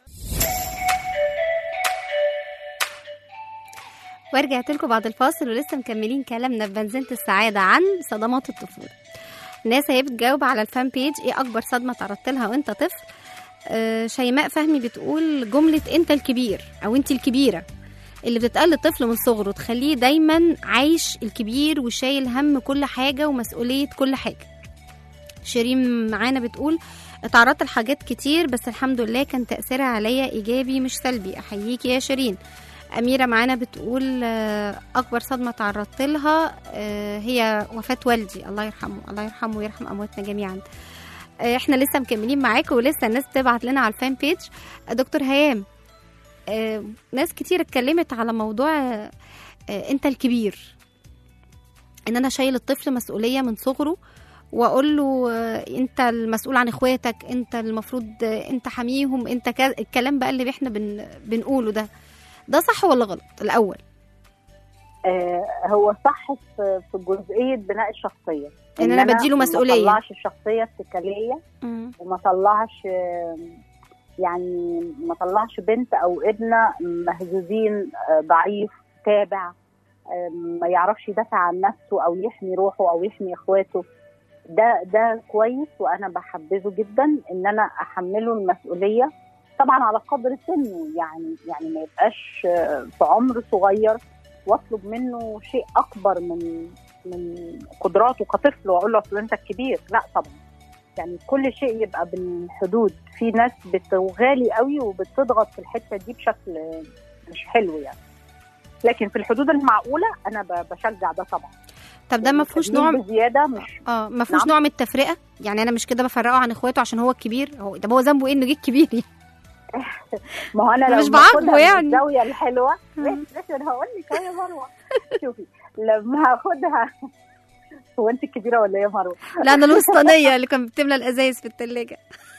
ورجعت لكم بعد الفاصل ولسه مكملين كلامنا في بنزينة السعادة عن صدمات الطفولة. الناس هي بتجاوب على الفان بيج ايه اكبر صدمة تعرضت لها وانت طفل. آه شيماء فهمي بتقول جملة انت الكبير او انت الكبيرة اللي بتتقال للطفل من صغره، تخليه دايما عايش الكبير وشايل هم كل حاجة ومسؤولية كل حاجة. شيرين معانا بتقول اتعرضت لحاجات كتير بس الحمد لله كان تأثيرها عليا ايجابي مش سلبي. احييكي يا شيرين. أميرة معانا بتقول أكبر صدمة تعرضت لها هي وفاة والدي الله يرحمه، الله يرحمه ويرحم أمواتنا جميعا. احنا لسه مكملين معاكم ولسه الناس تبعت لنا على الفان بيج. دكتور هيام، ناس كتير اتكلمت على موضوع انت الكبير، ان انا شايل الطفل مسؤولية من صغره واقول له انت المسؤول عن اخواتك، انت المفروض انت حميهم، انت كذا. الكلام بقى اللي احنا بن بنقوله ده ده صح ولا غلط الأول؟ آه هو صح في في جزئية بناء الشخصية، إن أنا بديله مسؤولية، ما طلعش الشخصية اتكالية وما طلعش يعني ما طلعش بنت أو ابنة مهزوزين ضعيف تابع ما يعرفش يدافع عن نفسه أو يحمي روحه أو يحمي إخواته. ده ده كويس وأنا بحبذه جدا إن أنا أحمله المسؤولية طبعا على قدر سنه، يعني يعني ما يبقاش في عمر صغير واطلب منه شيء اكبر من من قدراته كطفل واقول له اصل انت الكبير. لا طبعا، يعني كل شيء يبقى بالحدود. في ناس بتغالي قوي وبتضغط في الحته دي بشكل مش حلو يعني، لكن في الحدود المعقوله انا بشجع ده طبعا. طب ده ما فيهوش نوع بزياده مش اه ما فيهوش نعم. نوع من التفرقه، يعني انا مش كده بفرقه عن اخواته عشان هو الكبير. هو طب هو ذنبه ايه انه جه الكبير يعني؟ ما هو انا لو مش بعاقبه يعني الزاويه الحلوه بس انا هقول لك يا مروه شوفي لما هاخدها. هو انت الكبيره ولا ايه يا مروه؟ لا انا الوسطانيه اللي كانت بتملى الازايز في الثلاجه.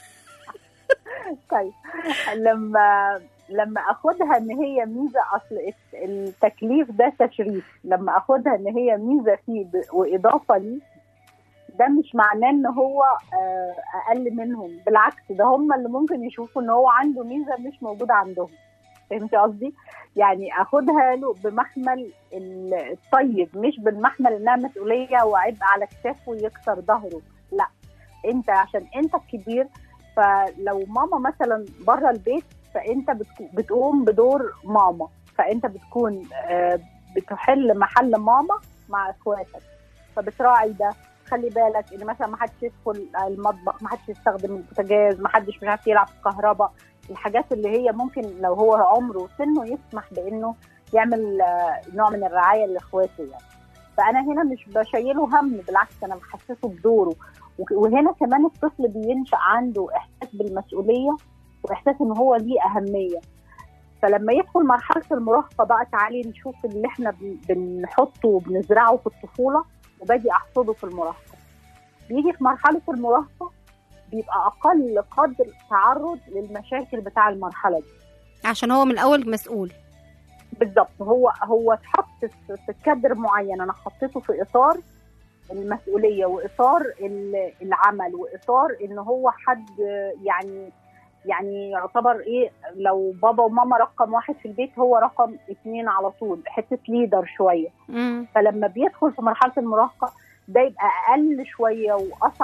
طيب لما لما اخدها ان هي ميزه، اصل التكليف ده تشريف، لما اخدها ان هي ميزه فيه واضافه لي ده مش معناه ان هو اقل منهم، بالعكس ده هم اللي ممكن يشوفوا ان هو عنده ميزه مش موجوده عندهم. فهمتي قصدي؟ يعني اخدها له بمحمل الطيب مش بالمحمل انها مسؤوليه وعبء على كتافه ويكسر ظهره. لا، انت عشان انت الكبير، فلو ماما مثلا بره البيت فانت بتقوم بدور ماما، فانت بتكون بتحل محل ماما مع اخواتك، فبتراعي ده. خلي بالك ان مثلا ما حدش يدخل المطبخ، ما حدش يستخدم البوتاجاز، ما حدش مش عارف يلعب في الكهرباء، الحاجات اللي هي ممكن لو هو عمره وسنه يسمح بانه يعمل نوع من الرعايه لاخواته يعني. فانا هنا مش بشيله هم، بالعكس انا بحسسه بدوره. وهنا كمان الطفل بينشأ عنده احساس بالمسؤوليه واحساس ان هو ليه اهميه. فلما يدخل مرحله المراهقه بقى تعالي نشوف اللي احنا بنحطه وبنزرعه في الطفوله وباجي احصده في المراهقه. بيجي في مرحله المراهقه بيبقى اقل قدر تعرض للمشاكل بتاع المرحله دي عشان هو من الاول مسؤول. بالظبط، هو هو اتحط في كادر معين، انا حطيته في اطار المسؤوليه واطار العمل واطار ان هو حد يعني يعني يعتبر ايه، لو بابا وماما رقم واحد في البيت هو رقم اتنين على طول، حته ليدر شويه. مم. فلما بيدخل في مرحله المراهقه ده يبقى اقل شويه واصعب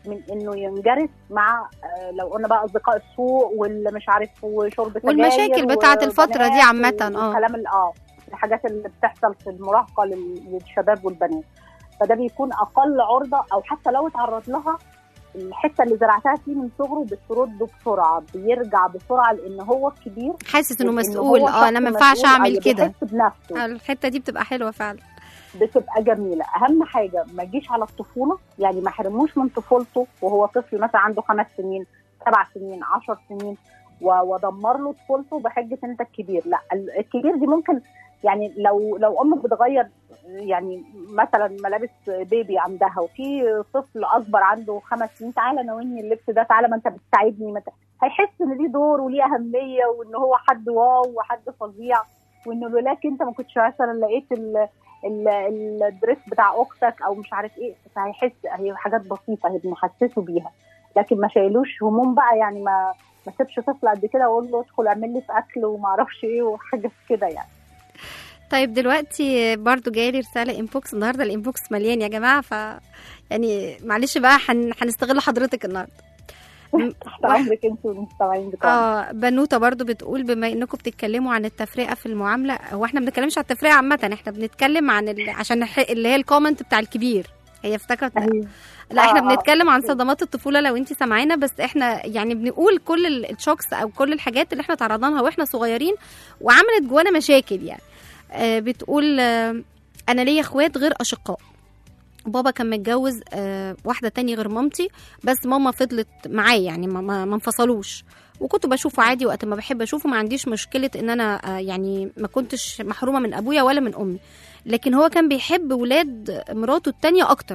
من انه ينجرف مع آه، لو قلنا بقى اصدقاء السوق واللي مش عارف وشرب سجاير والمشاكل بتاعه الفتره دي عامه. اه الكلام ال- اه الحاجات اللي بتحصل في المراهقه لل- للشباب والبنات. فده بيكون اقل عرضه، او حتى لو اتعرض لها الحته اللي زرعتها فيه من صغره بترد بسرعه، بيرجع بسرعه لان هو الكبير حاسس انه وإن مسؤول. هو اه انا شخص ما ينفعش مسؤول، اعمل أيوة، كده. بيحس بنفسه. الحته دي بتبقى حلوه فعلا. بتبقى جميله. اهم حاجه ما تجيش على الطفوله، يعني ما حرموش من طفولته وهو طفل مثلا عنده خمس سنين سبع سنين عشر سنين و- ودمر له طفولته بحجه انت الكبير. لا، ال- الكبير دي ممكن يعني لو لو ام بتغير يعني مثلا ملابس بيبي عندها وفي طفل اكبر عنده خمس سنين، تعالى ناولني اللبس ده، تعالى ما انت بتساعدني، ما انت هيحس ان ليه دور وليه اهميه وان هو حد واو وحد فظيع، وانه لولاك انت ما كنتش مثلا لقيت ال ال- الدريس بتاع اختك او مش عارف ايه. فهيحس هي حاجات بسيطه هي بنحسسه بيها، لكن ما شايلوش هموم بقى. يعني ما ما سيبش طفل قد كده واقول له ادخل اعمل لي في اكل وما اعرفش ايه وحاجات كده يعني. طيب دلوقتي برضو جايلي رساله انبوكس النهارده. الانبوكس مليان يا جماعه، ف يعني معلش بقى هن... هنستغل حضرتك النهارده. تحت امرك انت والمستمعين بتوعنا. اه بنوته برضو بتقول بما انكم بتتكلموا عن التفرقه في المعامله، هو احنا ما بنتكلمش عن التفرقه عامه، احنا بنتكلم عن ال... عشان الح... اللي هي الكومنت بتاع الكبير. هي افتكرت أيوة. لا احنا آه، آه. بنتكلم عن صدمات الطفوله لو انت سامعانا، بس احنا يعني بنقول كل ال- الشوكس او كل الحاجات اللي احنا تعرضنا لها واحنا صغيرين وعملت جوانا مشاكل يعني. آه بتقول آه انا ليا اخوات غير اشقاء، بابا كان متجوز آه واحده تانية غير مامتي، بس ماما فضلت معايا يعني ما, ما ما انفصلوش، وكنت بشوفه عادي وقت ما بحب اشوفه، ما عنديش مشكله ان انا آه يعني ما كنتش محرومه من ابويا ولا من امي، لكن هو كان بيحب ولاد مراته التانية اكتر.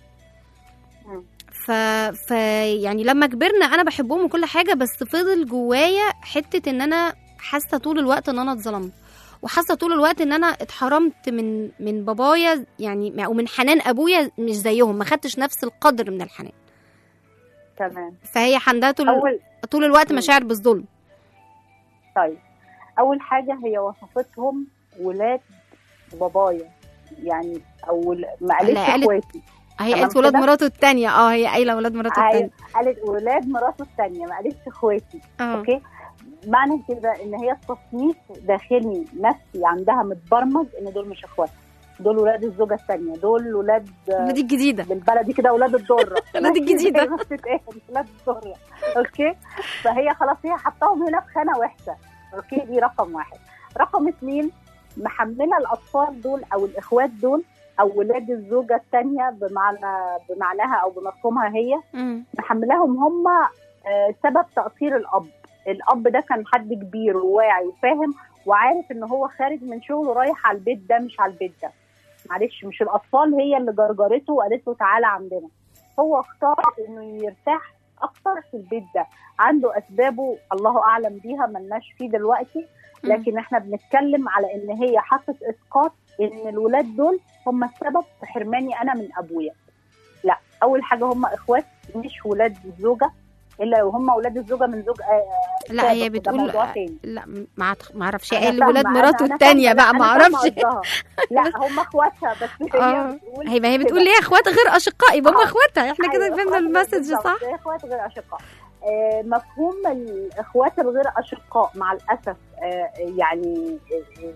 ف... ف يعني لما كبرنا انا بحبهم وكل حاجه، بس فضل جوايا حته ان انا حاسه طول الوقت ان انا اتظلمت، وحاسه طول الوقت ان انا اتحرمت من من بابايا يعني، او من حنان ابويا مش زيهم، ما خدتش نفس القدر من الحنان. تمام. فهي عندها طول, أول طول الوقت مشاعر بالظلم. طيب اول حاجه هي وصفتهم ولاد بابايا يعني، او ما قالتش لا، قالت- اخواتي. هي تمام قالت ولاد كده؟ مراته التانية. اه هي قايله ولاد مراته أيوة، التانية. قالت ولاد مراته الثانيه، ما قالتش اخواتي. اه اوكي، معنى كده ان هي التصنيف داخلي نفسي عندها متبرمج ان دول مش اخواتها، دول ولاد الزوجه الثانيه، دول ولاد دي الجديده بالبلدي كده ولاد الضره. ولاد الجديده. ولاد الضره. اوكي، فهي خلاص هي حطاهم هنا في خانه وحشه. اوكي، دي رقم واحد. رقم اثنين، محمله الاطفال دول او الاخوات دول او ولاد الزوجه الثانيه بمعنى بمعناها او بمفهومها هي، مم. محملاهم هم آه، سبب تقصير الاب. الاب ده كان حد كبير وواعي وفاهم وعارف ان هو خارج من شغله رايح على البيت ده مش على البيت ده. معلش، مش الاطفال هي اللي جرجرته وقالت له تعالى عندنا، هو اختار انه يرتاح اكتر في البيت ده، عنده اسبابه الله اعلم بيها ملناش فيه دلوقتي، لكن احنا بنتكلم على ان هي حطت اسقاط ان الولاد دول هم السبب في حرماني انا من ابويا. لا، اول حاجه هم اخوات مش ولاد الزوجه، الا لو هم ولاد الزوجه من زوج آه لا هي سابق، ده بتقول موضوع تاني. لا ما ما اعرفش، أنا قال فاهمة، ولاد أنا- مراته أنا التانية فاهمة، بقى لا، ما أنا فاهمة اعرفش. قصدها. لا هم اخواتها بس هي اه بتقول هي ما هي كده. بتقول ليه اخوات غير اشقاء، يبقى هم آه. اخواتها، احنا كده أيوة، فهمنا إخوات المسج بالظبط، صح. هي اخوات غير اشقاء. آه مفهوم الاخوات الغير اشقاء مع الاسف آه يعني آه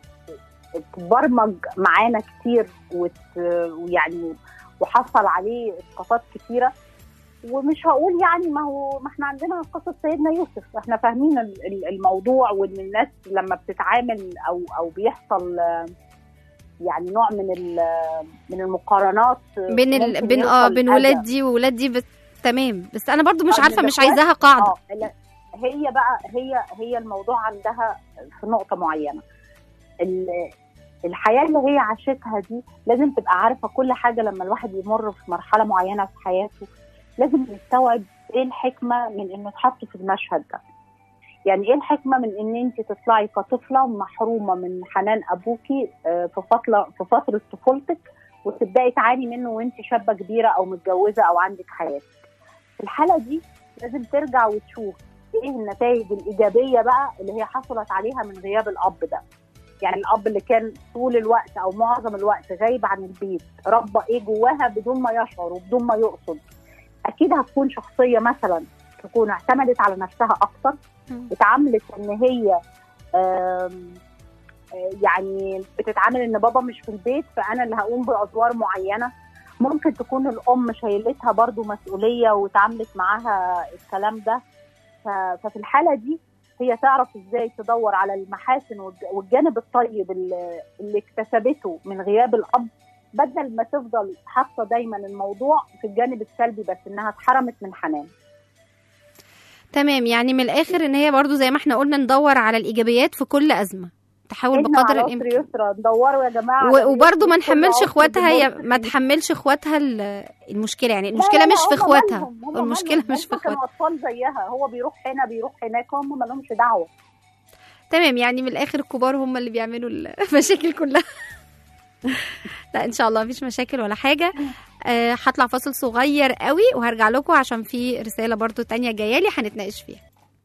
اتبرمج معانا كتير ويعني وحصل عليه اسقاطات كتيره. ومش هقول يعني ما هو ما احنا عندنا قصه سيدنا يوسف، احنا فاهمين الموضوع، وان الناس لما بتتعامل او او بيحصل يعني نوع من من المقارنات بين ال... بين اه بين ولاد دي وولاد دي بس... تمام، بس انا برضو مش عارفه، مش عايزاها قاعده. اه هي بقى هي هي الموضوع عندها في نقطه معينه. الحياه اللي هي عاشتها دي لازم تبقى عارفه كل حاجه. لما الواحد يمر في مرحله معينه في حياته لازم نستوعب ايه الحكمه من انه تحط في المشهد ده. يعني ايه الحكمه من ان انت تطلعي كطفله محرومه من حنان ابوكي في فتره في فتره طفولتك وتبداي تعاني منه وانت شابه كبيره او متجوزه او عندك حياتك. في الحاله دي لازم ترجع وتشوف ايه النتائج الايجابيه بقى اللي هي حصلت عليها من غياب الاب ده. يعني الاب اللي كان طول الوقت او معظم الوقت غايب عن البيت ربى ايه جواها بدون ما يشعر وبدون ما يقصد. اكيد هتكون شخصيه مثلا تكون اعتمدت على نفسها اكتر، اتعاملت ان هي يعني بتتعامل ان بابا مش في البيت فانا اللي هقوم بادوار معينه. ممكن تكون الام شايلتها برضو مسؤوليه وتعاملت معاها الكلام ده. ففي الحاله دي هي تعرف ازاي تدور على المحاسن والجانب الطيب اللي اكتسبته من غياب الاب، بدل ما تفضل حاطه دايما الموضوع في الجانب السلبي بس انها اتحرمت من حنان. تمام، يعني من الاخر ان هي برضو زي ما احنا قلنا ندور على الايجابيات في كل ازمه، تحاول بقدر الامكان. ندوروا يا جماعه، وبرضه ما نحملش اخواتها، هي ما تحملش اخواتها المشكله، يعني المشكله مش في اخواتها، المشكله مش في اخواتها، اطفال زيها، هو بيروح هنا بيروح هناك، هم ما لهمش دعوه. تمام، يعني من الاخر الكبار هم اللي بيعملوا المشاكل كلها. لا ان شاء الله مفيش مشاكل ولا حاجه. أه هطلع فاصل صغير قوي وهرجع لكم عشان في رساله برضو تانية جايه لي هنتناقش فيها.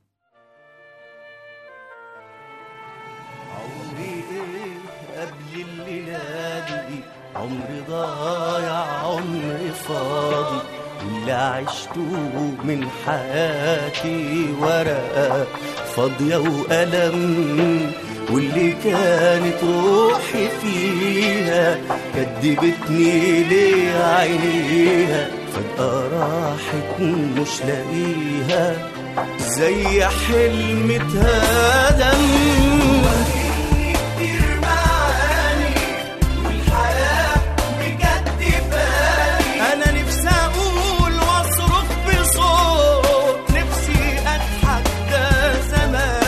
عمري ايه قبل الليله دي، عمري ضايع عمري فاضي، اللي عشته من حياتي ورقه فاضيه وألم، واللي كانت روحي فيها كدبتني ليه عينيها، فجأة راحت مش لاقيها زي حلم اتهدم. كتير معاني والحياة مكتفاني، أنا نفسي أقول وأصرخ بصوت، نفسي أتحدى زمان.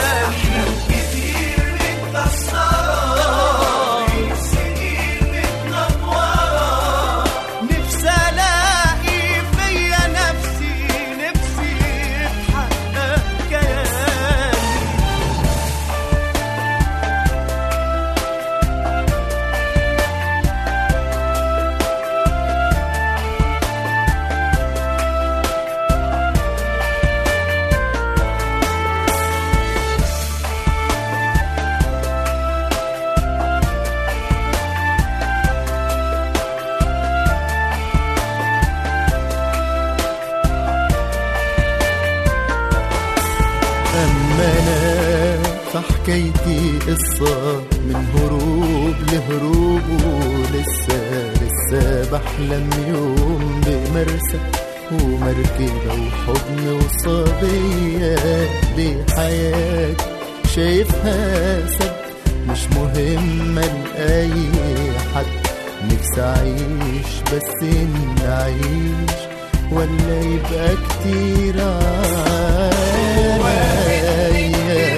حكايتي قصة من هروب لهروب، ولسه لسه بحلم يوم بمرسى ومركبة وحضن وصبية لحياتي شايفها سد مش مهمة لأي حد. نفسي أعيش بس إن أعيش ولا يبقى كتير عليا.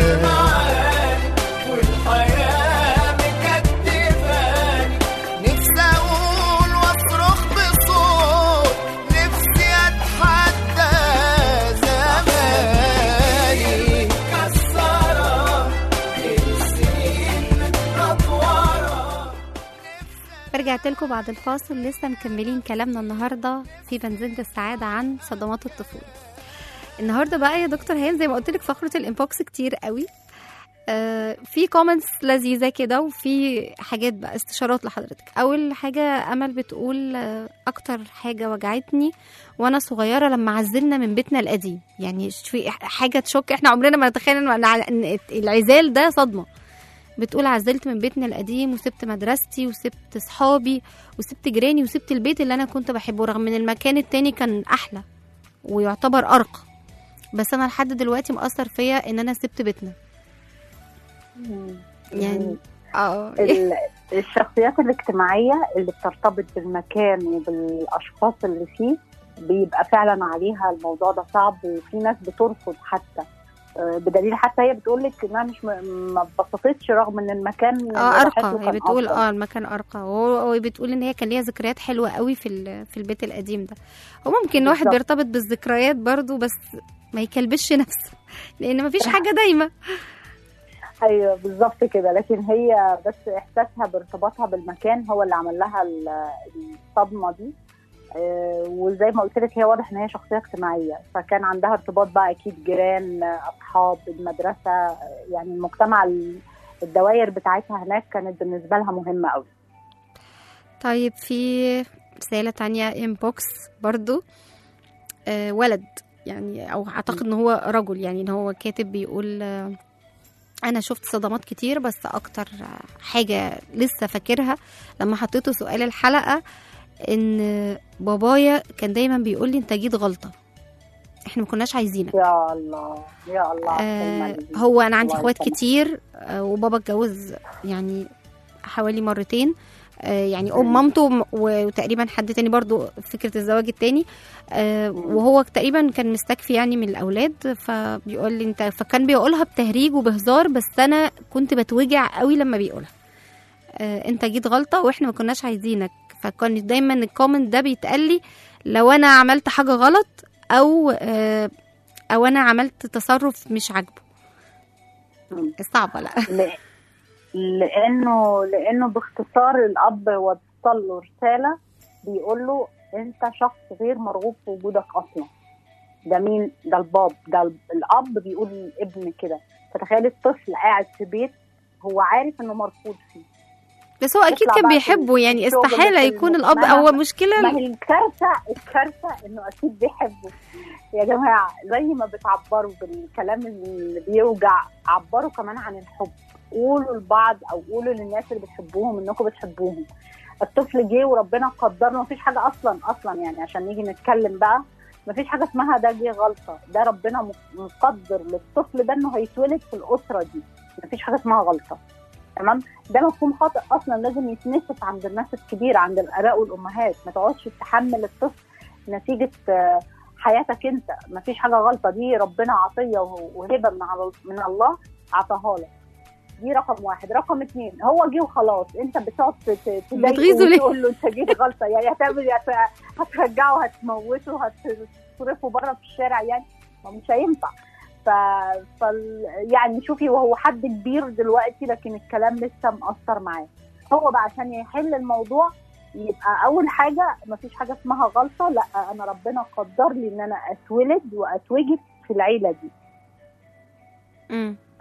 رجعت لكم بعد الفاصل، لسه مكملين كلامنا النهارده في بنزينة السعادة عن صدمات الطفولة. النهارده بقى يا دكتور هان زي ما قلت لك فقرة الانبوكس كتير قوي، آه في كومنتس لذيذة كده وفي حاجات بقى استشارات لحضرتك. أول حاجة أمل بتقول آه أكتر حاجة وجعتني وأنا صغيرة لما عزلنا من بيتنا القديم. يعني في حاجة تشك، إحنا عمرنا ما نتخيل إن العزال ده صدمة. بتقول عزلت من بيتنا القديم وسبت مدرستي وسبت صحابي وسبت جيراني وسبت البيت اللي أنا كنت بحبه، رغم إن المكان التاني كان أحلى ويعتبر أرقى، بس أنا لحد دلوقتي مأثر فيا إن أنا سبت بيتنا. يعني اه الشخصيات الاجتماعية اللي بترتبط بالمكان وبالأشخاص اللي فيه بيبقى فعلا عليها الموضوع ده صعب، وفي ناس بترفض حتى، بدليل حتى هي بتقول لك انها مش ما اتبسطتش رغم ان المكان اه ارقى. هي بتقول اه المكان ارقى، وبتقول ان هي كان ليها ذكريات حلوه قوي في في البيت القديم ده. وممكن الواحد بيرتبط بالذكريات برضو بس ما يكلبش نفسه، لان ما فيش حاجه دايما. ايوه بالظبط كده، لكن هي بس احساسها بارتباطها بالمكان هو اللي عمل لها الصدمه دي. وزي ما قلت لك هي واضح ان هي شخصيه اجتماعيه، فكان عندها ارتباط بقى اكيد جيران، اصحاب، المدرسه، يعني المجتمع، الدوائر بتاعتها هناك كانت بالنسبه لها مهمه قوي. طيب في رساله تانية انبوكس برضو آه ولد يعني، او اعتقد ان هو رجل، يعني ان هو كاتب بيقول آه انا شفت صدمات كتير، بس اكتر حاجة لسه فاكرها لما حطيته سؤال الحلقة ان بابايا كان دايما بيقول لي انت جيت غلطة، احنا ما كناش عايزينك. يا الله يا الله. آه هو انا عندي اخوات كتير، آه وبابا اتجوز يعني حوالي مرتين، آه يعني ام مامته وتقريبا حد تاني برضو فكرة الزواج التاني، آه وهو تقريبا كان مستكفي يعني من الاولاد، فبيقول لي انت، فكان بيقولها بتهريج وبهزار، بس انا كنت بتوجع قوي لما بيقولها آه انت جيت غلطة واحنا ما كناش عايزينك. فكان دايما الكومنت ده بيتقال لي لو انا عملت حاجة غلط او آه او انا عملت تصرف مش عاجبه. صعبة لا لانه لانه باختصار الاب وصل له رساله بيقول له انت شخص غير مرغوب في وجودك اصلا. ده مين؟ ده الباب، ده الاب بيقول للابن كده. فتخيل الطفل قاعد في بيت هو عارف انه مرفوض فيه، بس هو اكيد كان بيحبه، يعني استحاله يكون الاب او مشكله. ما هي الكارثه الكارثه انه اكيد بيحبه. يا جماعه زي ما بتعبروا بالكلام اللي بيوجع، عبروا كمان عن الحب. قولوا لبعض او قولوا للناس اللي بتحبوهم انكم بتحبوهم. الطفل جه وربنا قدرنا، مفيش حاجه اصلا اصلا يعني عشان نيجي نتكلم بقى، مفيش حاجه اسمها ده جه غلطه. ده ربنا مقدر للطفل ده انه هيتولد في الاسره دي، مفيش حاجه اسمها غلطه. تمام؟ ده مفهوم خاطئ اصلا، لازم يتنسف عند الناس الكبيره، عند الاباء والامهات. ما تقعدش تحمل الطفل نتيجه حياتك انت. مفيش حاجه غلطه، دي ربنا عطيه وهبه من الله عطاها لك. دي رقم واحد. رقم اتنين، هو جه وخلاص، انت بتقعد تضايقه وتقول له انت جيت غلطه، يعني هتعمل هترجعه، هتموته، هتصرفه بره في الشارع، يعني ما مش هينفع. ف... ف يعني شوفي، وهو حد كبير دلوقتي لكن الكلام لسه مأثر معاه. هو بقى عشان يحل الموضوع يبقى اول حاجه مفيش حاجه اسمها غلطه، لا انا ربنا قدر لي ان انا اتولد واتوجد في العيله دي. امم ف...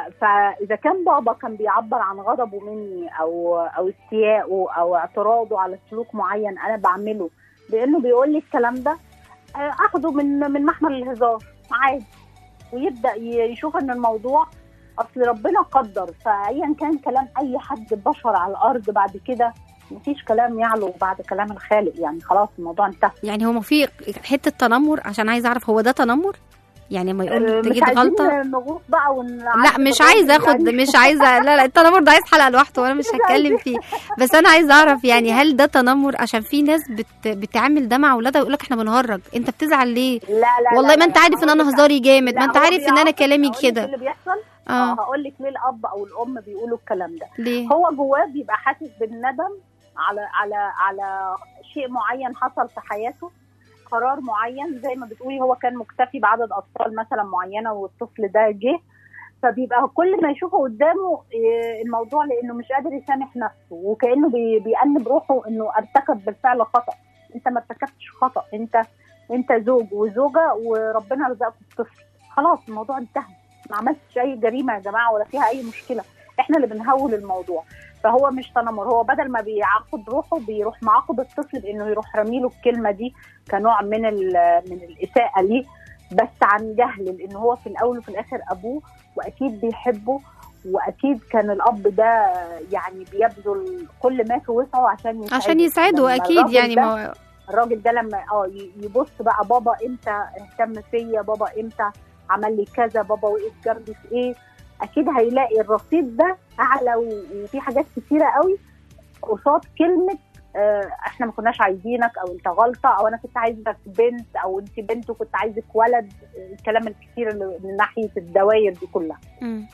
فاذا كان بابا كان بيعبر عن غضبه مني او او استيائه او اعتراضه على سلوك معين انا بعمله بانه بيقول لي الكلام ده، اخده من من محمل الهزار عادي، ويبدا يشوف ان الموضوع اصل ربنا قدر. فايا كان كلام اي حد بشر على الارض بعد كده مفيش كلام يعلو بعد كلام الخالق، يعني خلاص الموضوع انتهى. يعني هو في حته تنمر، عشان عايز اعرف هو ده تنمر؟ يعني ما يقول انت جيت غلطه نغوص بقى ون... لا مش عايزه اخد يعني. مش عايزه لا لا التنمر ده عايز حلقه لوحده وانا مش هتكلم فيه، بس انا عايزه اعرف يعني هل ده تنمر؟ عشان في ناس بت... بتعمل ده مع اولادها ويقول لك احنا بنهرج، انت بتزعل ليه؟ لا لا والله لا ما انت عارف ان انا هزاري جامد، ما انت عارف ان انا كلامي كده. اللي بيحصل اه هقول لك ليه الاب او الام بيقولوا الكلام ده. ليه؟ هو جواه بيبقى حاسس بالندم على على على شيء معين حصل في حياته، قرار معين زي ما بتقولي، هو كان مكتفي بعدد اطفال مثلا معينه والطفل ده جه، فبيبقى كل ما يشوفه قدامه الموضوع لانه مش قادر يسامح نفسه، وكانه بيأنب روحه انه ارتكب بالفعل خطأ. انت ما ارتكبتش خطأ، انت انت زوج وزوجه وربنا رزقك الطفل، خلاص الموضوع انتهى، ما عملتش اي جريمه يا جماعه ولا فيها اي مشكله، احنا اللي بنهول الموضوع. فهو مش تنمر، هو بدل ما بيعاقب روحه بيروح معاقب الطفل بانه يروح رميله الكلمه دي كنوع من من الاساءه ليه، بس عن جهل، لانه هو في الاول وفي الاخر ابوه واكيد بيحبه، واكيد كان الاب ده يعني بيبذل كل ما في وسعه عشان يساعده عشان يساعده اكيد. يعني ما الراجل ده لما اه يبص بقى بابا امتى اهتم فيا، بابا امتى عمل لي كذا، بابا وقف جنبي في ايه، اكيد هيلاقي الرصيد ده اعلى، وفي حاجات كتيره قوي قصاد كلمه اه احنا ما كناش عايزينك، او انت غلطه، او انا كنت عايزك بنت، او انت بنت وكنت عايزك ولد، الكلام الكتير اللي من ناحيه الدوائر دي كلها. م.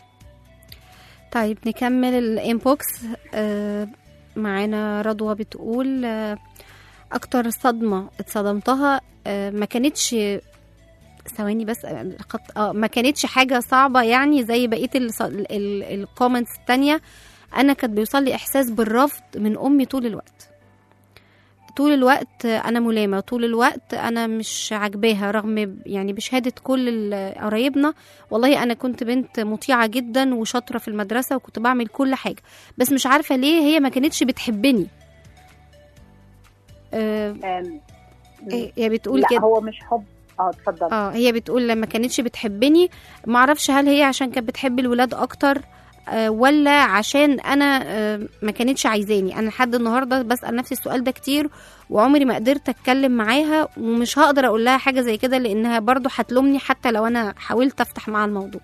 طيب نكمل الانبوكس. اه معانا رضوى بتقول اه اكتر صدمه اتصدمتها اه ما كانتش ثواني بس اه ما كانتش حاجه صعبه يعني زي بقيه الكومنتس التانية. انا كانت بيوصل لي احساس بالرفض من امي طول الوقت، طول الوقت انا ملامه، طول الوقت انا مش عاجباها، رغم يعني بشهاده كل قرايبنا والله انا كنت بنت مطيعه جدا وشاطره في المدرسه وكنت بعمل كل حاجه، بس مش عارفه ليه هي ما كانتش بتحبني. آه هي بتقول لا كده. هو مش حب اه اتفضل. اه هي بتقول لما كانتش بتحبني، ما اعرفش هل هي عشان كانت بتحب الولاد اكتر آه ولا عشان انا آه ما كانتش عايزاني. انا لحد النهارده بسأل نفسي السؤال ده كتير، وعمري ما قدرت اتكلم معاها، ومش هقدر اقول لها حاجه زي كده لانها برضو هتلومني حتى لو انا حاولت افتح معاها الموضوع.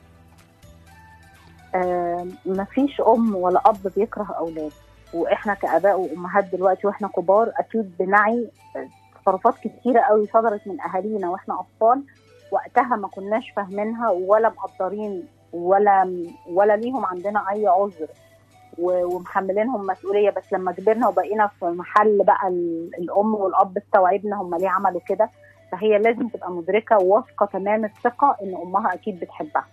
آه مفيش ام ولا اب بيكره اولاد، واحنا كاباء وامهات دلوقتي واحنا كبار اكيد بنعي تصرفات كتيره قوي صدرت من اهالينا واحنا اطفال، وقتها ما كناش فاهمينها ولا مقدرين ولا ولا ليهم عندنا اي عذر ومحملينهم مسؤوليه. بس لما كبرنا وبقينا في محل بقى الام والاب استوعبنا هم ليه عملوا كده، فهي لازم تبقى مدركه وواثقه تمام الثقه ان امها اكيد بتحبها.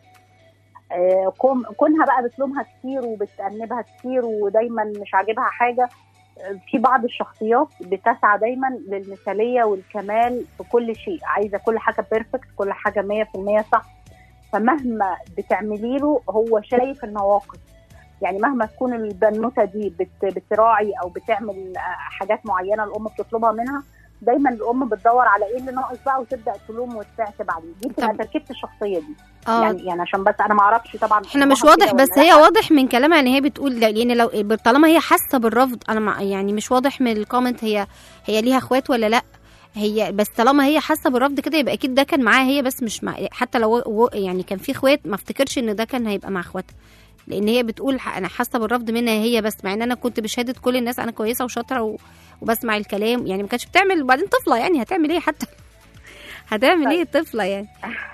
آه كونها بقى بتلومها كتير وبتأنبها كتير ودايما مش عاجبها حاجه، في بعض الشخصيات بتسعى دايما للمثاليه والكمال في كل شيء، عايزه كل حاجه بيرفكت، كل حاجه مية في المية صح. فمهما بتعملي له هو شايف النواقص. يعني مهما تكون البنوته دي بت بتراعي او بتعمل حاجات معينه الام بتطلبها منها، دايما الام بتدور على ايه اللي ناقص بقى وتبدا تلوم وتعتب عليه. دي بتبقى تركيبه الشخصيه دي. آه. يعني يعني عشان بس انا ما اعرفش طبعا احنا مش واضح، بس هي واضح من كلامها ان هي بتقول يعني لو طالما هي حاسه بالرفض، انا يعني مش واضح من الكومنت هي هي ليها اخوات ولا لا. هي بس طالما هي حاسه بالرفض كده يبقى اكيد ده كان معاها هي بس، مش مع حتى لو يعني كان في اخوات ما افتكرش ان ده كان هيبقى مع اخواتها، لان هي بتقول انا حاسه بالرفض منها هي بس، مع ان انا كنت بشهاده كل الناس انا كويسه وشاطره و... وبسمع الكلام. يعني ما كانتش بتعمل، وبعدين طفله يعني هتعمل ايه حتى هتعمل ايه طفله يعني.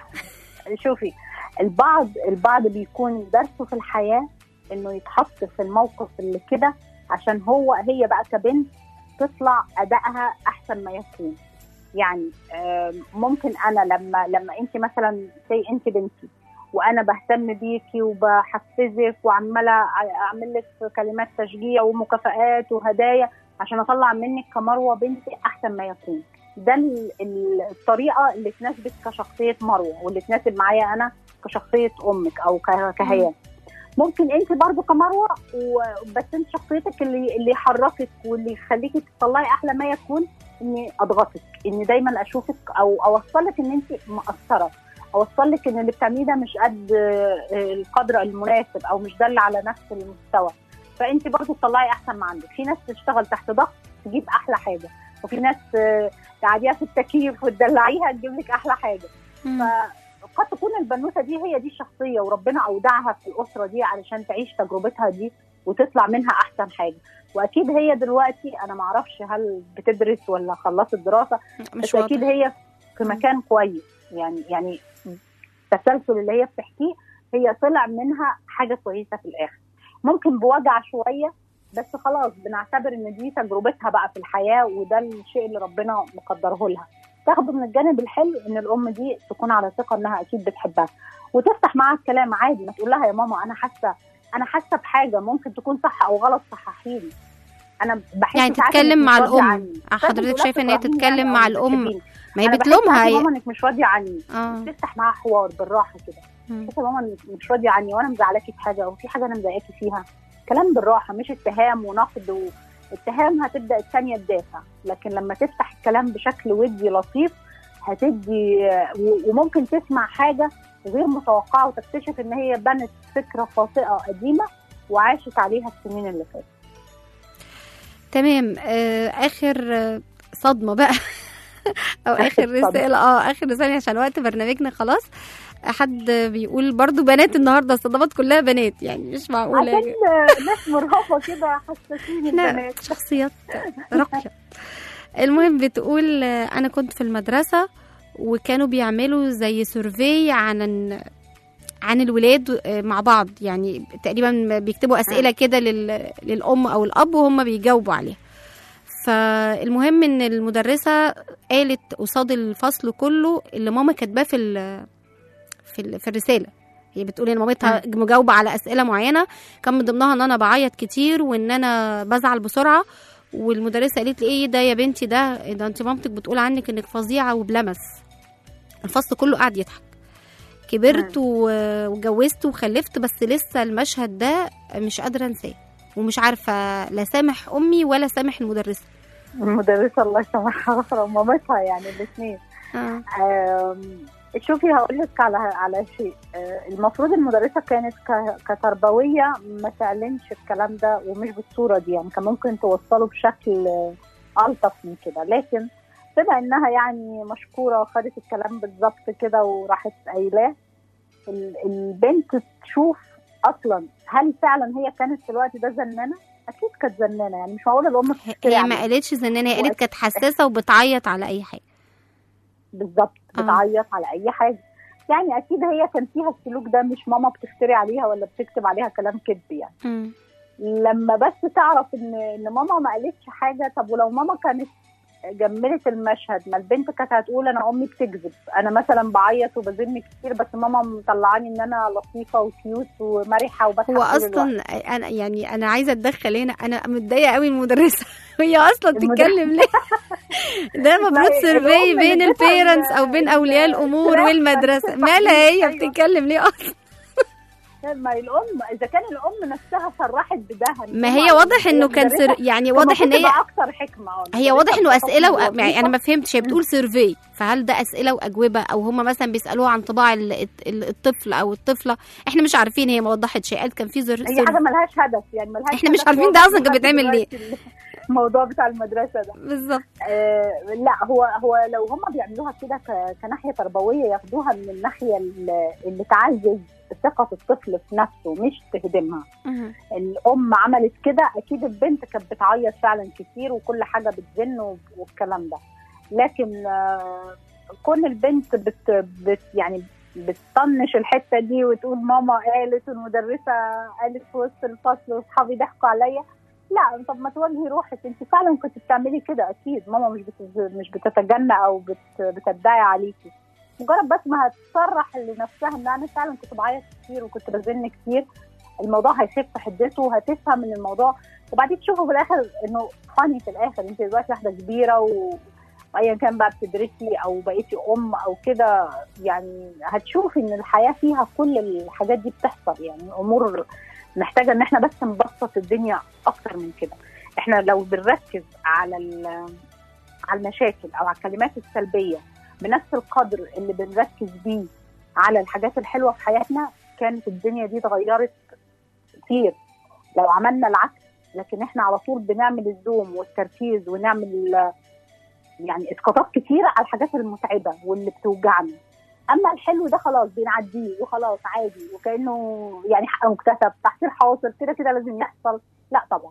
شوفي البعض البعض بيكون درسه في الحياه انه يتحط في الموقف اللي كده عشان هو هي بقى كبنت تطلع ادائها احسن ما يكون. يعني ممكن انا لما لما انت مثلا زي انت بنتي وانا بهتم بيكي وبحفزك وعماله اعمل لك كلمات تشجيع ومكافآت وهدايا عشان اطلع منك كمروه بنتي احسن ما يكون. ده الطريقه اللي تناسبك كشخصيه مروه واللي تناسب معايا انا كشخصيه امك او كهيان. ممكن انت برضو كمروه بس انت شخصيتك اللي اللي يحركك واللي يخليكي تطلعي احلى ما يكون اني اضغطك، اني دايما اشوفك او اوصلك ان انت مقصره، اوصل لك ان اللي بتعمليه ده مش قد القدر المناسب او مش دل على نفس المستوى، فانت برضو تطلعي احسن ما عندك. في ناس تشتغل تحت ضغط تجيب احلى حاجه، وفي ناس تعديها في التكييف وتدلعيها تجيب لك احلى حاجه. فقد تكون البنوته دي هي دي الشخصيه وربنا اودعها في الاسره دي علشان تعيش تجربتها دي وتطلع منها احسن حاجه. واكيد هي دلوقتي انا ما اعرفش هل بتدرس ولا خلصت دراسه، بس اكيد هي في مكان كويس. يعني يعني التسلسل اللي هي بتحكيه هي طلع منها حاجه كويسه في الاخر، ممكن بوجع شويه بس خلاص بنعتبر ان دي تجربتها بقى في الحياه وده الشيء اللي ربنا مقدره لها. تاخده من الجانب الحلو ان الام دي تكون على ثقه انها اكيد بتحبها وتفتح معاها الكلام عادي، ما تقول لها يا ماما انا حاسه انا حاسه بحاجه ممكن تكون صح او غلط صححيلي. انا بحس يعني تتكلم مع الام. حضرتك شايفه ان هي تتكلم مع الام؟ ما هي بتلومها يا ماما انك مش راضيه عني. آه. تفتح معاها حوار بالراحه كده، يا ماما انك مش راضيه عني وانا مزعلاكي في حاجه او في حاجه انا مضايقاكي فيها. كلام بالراحه مش اتهام ونقد، واتهام هتبدا الثانيه تدافع. لكن لما تفتح الكلام بشكل ودي لطيف هتدي، وممكن تسمع حاجه غير متوقعه وتكتشف ان هي بنت فكره خاطئه قديمه وعاشت عليها السنين اللي فاتت. تمام. آه اخر صدمه بقى او اخر رساله اه اخر رساله عشان وقت برنامجنا خلاص. حد بيقول برضو بنات النهارده الصدمات كلها بنات، يعني مش معقوله عشان ناس مرهفه كده حساسين البنات شخصيات راقيه. المهم بتقول انا كنت في المدرسه وكانوا بيعملوا زي سيرفي عن عن الولاد مع بعض، يعني تقريبا بيكتبوا اسئله كده للام او الاب وهم بيجاوبوا عليها. فالمهم ان المدرسه قالت قصاد الفصل كله اللي ماما كاتباه في في في الرساله. هي بتقول ان مامتها مجاوبه على اسئله معينه كان من ضمنها ان انا بعيط كتير وان انا بزعل بسرعه، والمدرسه قالت لي ايه ده يا بنتي، ده ده انت مامتك بتقول عنك انك فظيعه وبلمس. الفصل كله قاعد يضحك. كبرت وجوزت وخلفت بس لسه المشهد ده مش قادره انساه ومش عارفه لا سامح امي ولا سامح المدرسه. المدرسه الله يسامحها ومامتها يعني الاثنين. اه آم، شوفي هقول لك على على شيء. آه، المفروض المدرسه كانت ك- كتربويه ما تعلنش الكلام ده ومش بالصوره دي، يعني كان ممكن توصله بشكل آه، الطف من كده، لكن بما انها يعني مشكوره وخدت الكلام بالظبط كده وراحت قايلاه، ال- البنت تشوف اصلا هل فعلا هي كانت في الوقت ده زنانه. اكيد كانت زنانه، يعني مش معقوله الام تفتري هي ما عليها. قالتش زنانه، هي قالت كانت حساسه وبتعيط على اي حاجه. بالظبط، آه. بتعيط على اي حاجه. يعني اكيد هي كان فيها السلوك ده، مش ماما بتفتري عليها ولا بتكتب عليها كلام كذب يعني. مم. لما بس تعرف ان ان ماما ما قالتش حاجه. طب ولو ماما كانت جملت المشهد، ما البنت كانت هتقول انا امي بتكذب، انا مثلا بعيط وبزن كتير بس ماما مطلعاني ان انا لطيفه وكيوت ومرحه وبضحك هو طول اصلا الوقت. انا يعني انا عايزه اتدخل هنا، انا متضايقه قوي من المدرسه. هي اصلا المدرسة- تتكلم ليه؟ ده المفروض لا، سيرفي الأم بين اللي اديتها البيرنتس ال- او بين اولياء الامور الفراخ والمدرسه. كانت مالها هي أيوة. بتتكلم ليه اصلا؟ ما الام اذا كان الام نفسها صرحت بده، ما هي واضح انه كان سر... يعني واضح ان هي اكثر حكمه. آه، هي المدرسة واضح انه بتحكم اسئله و... الوظيفة. يعني انا ما فهمتش، هي بتقول سيرفي، فهل ده اسئله واجوبه او هم مثلا بيسالوها عن طباع ال- ال- الطفل او الطفله؟ احنا مش عارفين، هي ما وضحتش، هي قالت كان في زر هي حاجه ملهاش هدف، يعني ملهاش احنا مش هدف عارفين واضح ده أصلاً كان لحد بيتعمل ليه. دلوقتي الموضوع بتاع المدرسه ده بالظبط. آه لا، هو هو لو هم بيعملوها كده ك- كناحيه تربويه، ياخدوها من الناحيه اللي اللي تعزز ثقه الطفل في نفسه مش تهدمها. مهم. الام عملت كده، اكيد البنت كانت بتعيط فعلا كتير وكل حاجه بتزن و- والكلام ده. لكن آه كون البنت بت, بت يعني بتطنش الحته دي وتقول ماما قالت والمدرسه قالت في وسط الفصل واصحابي ضحكوا عليا، لا. طب ما تواجهي روحك، انت فعلا كنت بتعملي كده، اكيد ماما مش بت- مش بتتجنى او بت بتدعي عليكي. مجرد بس ما هتصرح لنفسها ان انا فعلا كنت بعيط كتير وكنت بزن كتير، الموضوع هيخف حدته وهتفهم من الموضوع، وبعدين تشوفوا في الاخر انه فاني في الاخر. انت دلوقتي واحده كبيره و... وايا كان بقى بتدرسي او بقيتي ام او كده، يعني هتشوفي ان الحياه فيها كل الحاجات دي بتحصل. يعني امور محتاجه ان احنا بس نبسط الدنيا اكتر من كده. احنا لو بنركز على على المشاكل او على الكلمات السلبيه بنفس القدر اللي بنركز بيه على الحاجات الحلوه في حياتنا، كانت الدنيا دي اتغيرت كتير. لو عملنا العكس، لكن احنا على طول بنعمل الزوم والتركيز ونعمل يعني اسقاطات كتيره على الحاجات المتعبه واللي بتوجعنا. اما الحلو ده خلاص بنعديه وخلاص عادي وكانه يعني حق مكتسب، تحصيل حاصل، كده كده لازم يحصل. لا طبعا.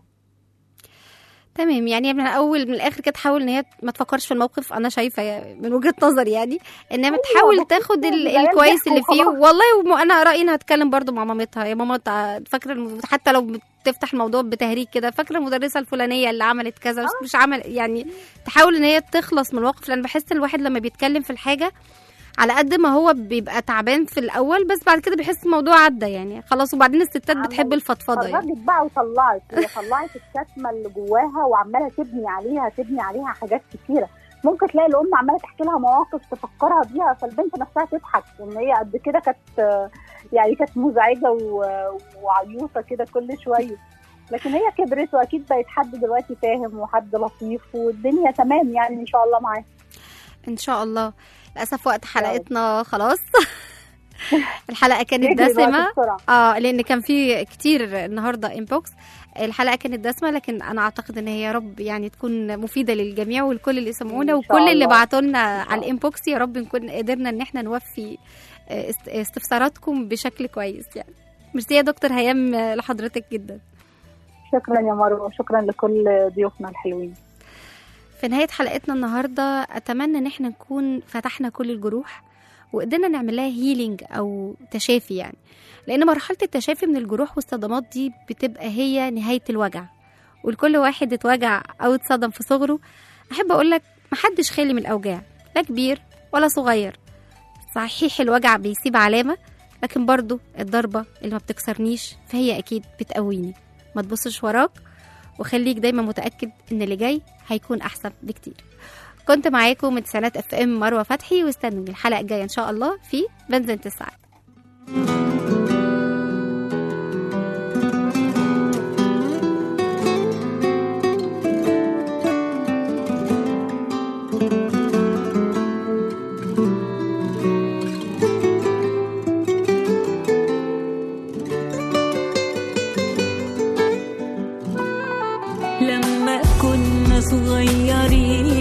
تمام، يعني من الاول من الاخر كده تحاول ان هي ما تفكرش في الموقف. انا شايفه يعني من وجهه نظري يعني انها أيوة، بتحاول بس تاخد ال- العيال الكويس اللي ضحكوا فيه. وخلاص. والله وم- انا رايي انها تتكلم برضو مع مامتها. يا ماما تع- فاكره الم- حتى لو بتفتح الموضوع بتهريج كده، فاكره المدرسه الفلانيه اللي عملت كذا بس مش عمل، يعني تحاول ان هي تخلص من الموقف. لان بحس ان الواحد لما بيتكلم في الحاجه على قد ما هو بيبقى تعبان في الاول، بس بعد كده بيحس الموضوع عدى يعني خلاص. وبعدين الستات بتحب الفضفضه يعني. خرجت بقى وطلعت، هي طلعت الكتمه اللي جواها وعماله تبني عليها تبني عليها حاجات كتيره. ممكن تلاقي الام عماله تحكي لها مواقف تفكرها بيها، فالبنت نفسها تضحك ان هي قد كده كانت يعني كانت مزعجه و- وعيوطه كده كل شويه. لكن هي كبرت واكيد بقت حد دلوقتي فاهم وحد لطيف والدنيا تمام يعني ان شاء الله معاها. ان شاء الله. للاسف وقت حلقتنا خلاص. الحلقه كانت دسمه اه لان كان في كتير النهارده انبوكس. الحلقه كانت دسمه، لكن انا اعتقد ان هي يا رب يعني تكون مفيده للجميع والكل اللي سمعونا وكل اللي بعتوا لنا على الانبوكس. يا رب نكون قدرنا ان احنا نوفي است- استفساراتكم بشكل كويس يعني. ميرسي يا دكتور هيام لحضرتك جدا. شكرا يا مروه، شكرا لكل ضيوفنا الحلوين. في نهايه حلقتنا النهارده اتمنى ان احنا نكون فتحنا كل الجروح وقدرنا نعمل لها هيلينج او تشافي يعني. لان مرحله التشافي من الجروح والصدمات دي بتبقى هي نهايه الوجع، والكل واحد اتوجع او اتصدم في صغره. احب اقول لك محدش خالي من الاوجاع، لا كبير ولا صغير. صحيح الوجع بيسيب علامه، لكن برضو الضربه اللي ما بتكسرنيش فهي اكيد بتقويني. ما تبصش وراك وخليك دايما متاكد ان اللي جاي هيكون احسن بكتير. كنت معاكم من تسعينات اف ام مروه فتحي، واستنوني الحلقه الجايه ان شاء الله في بنزينة السعادة. عمري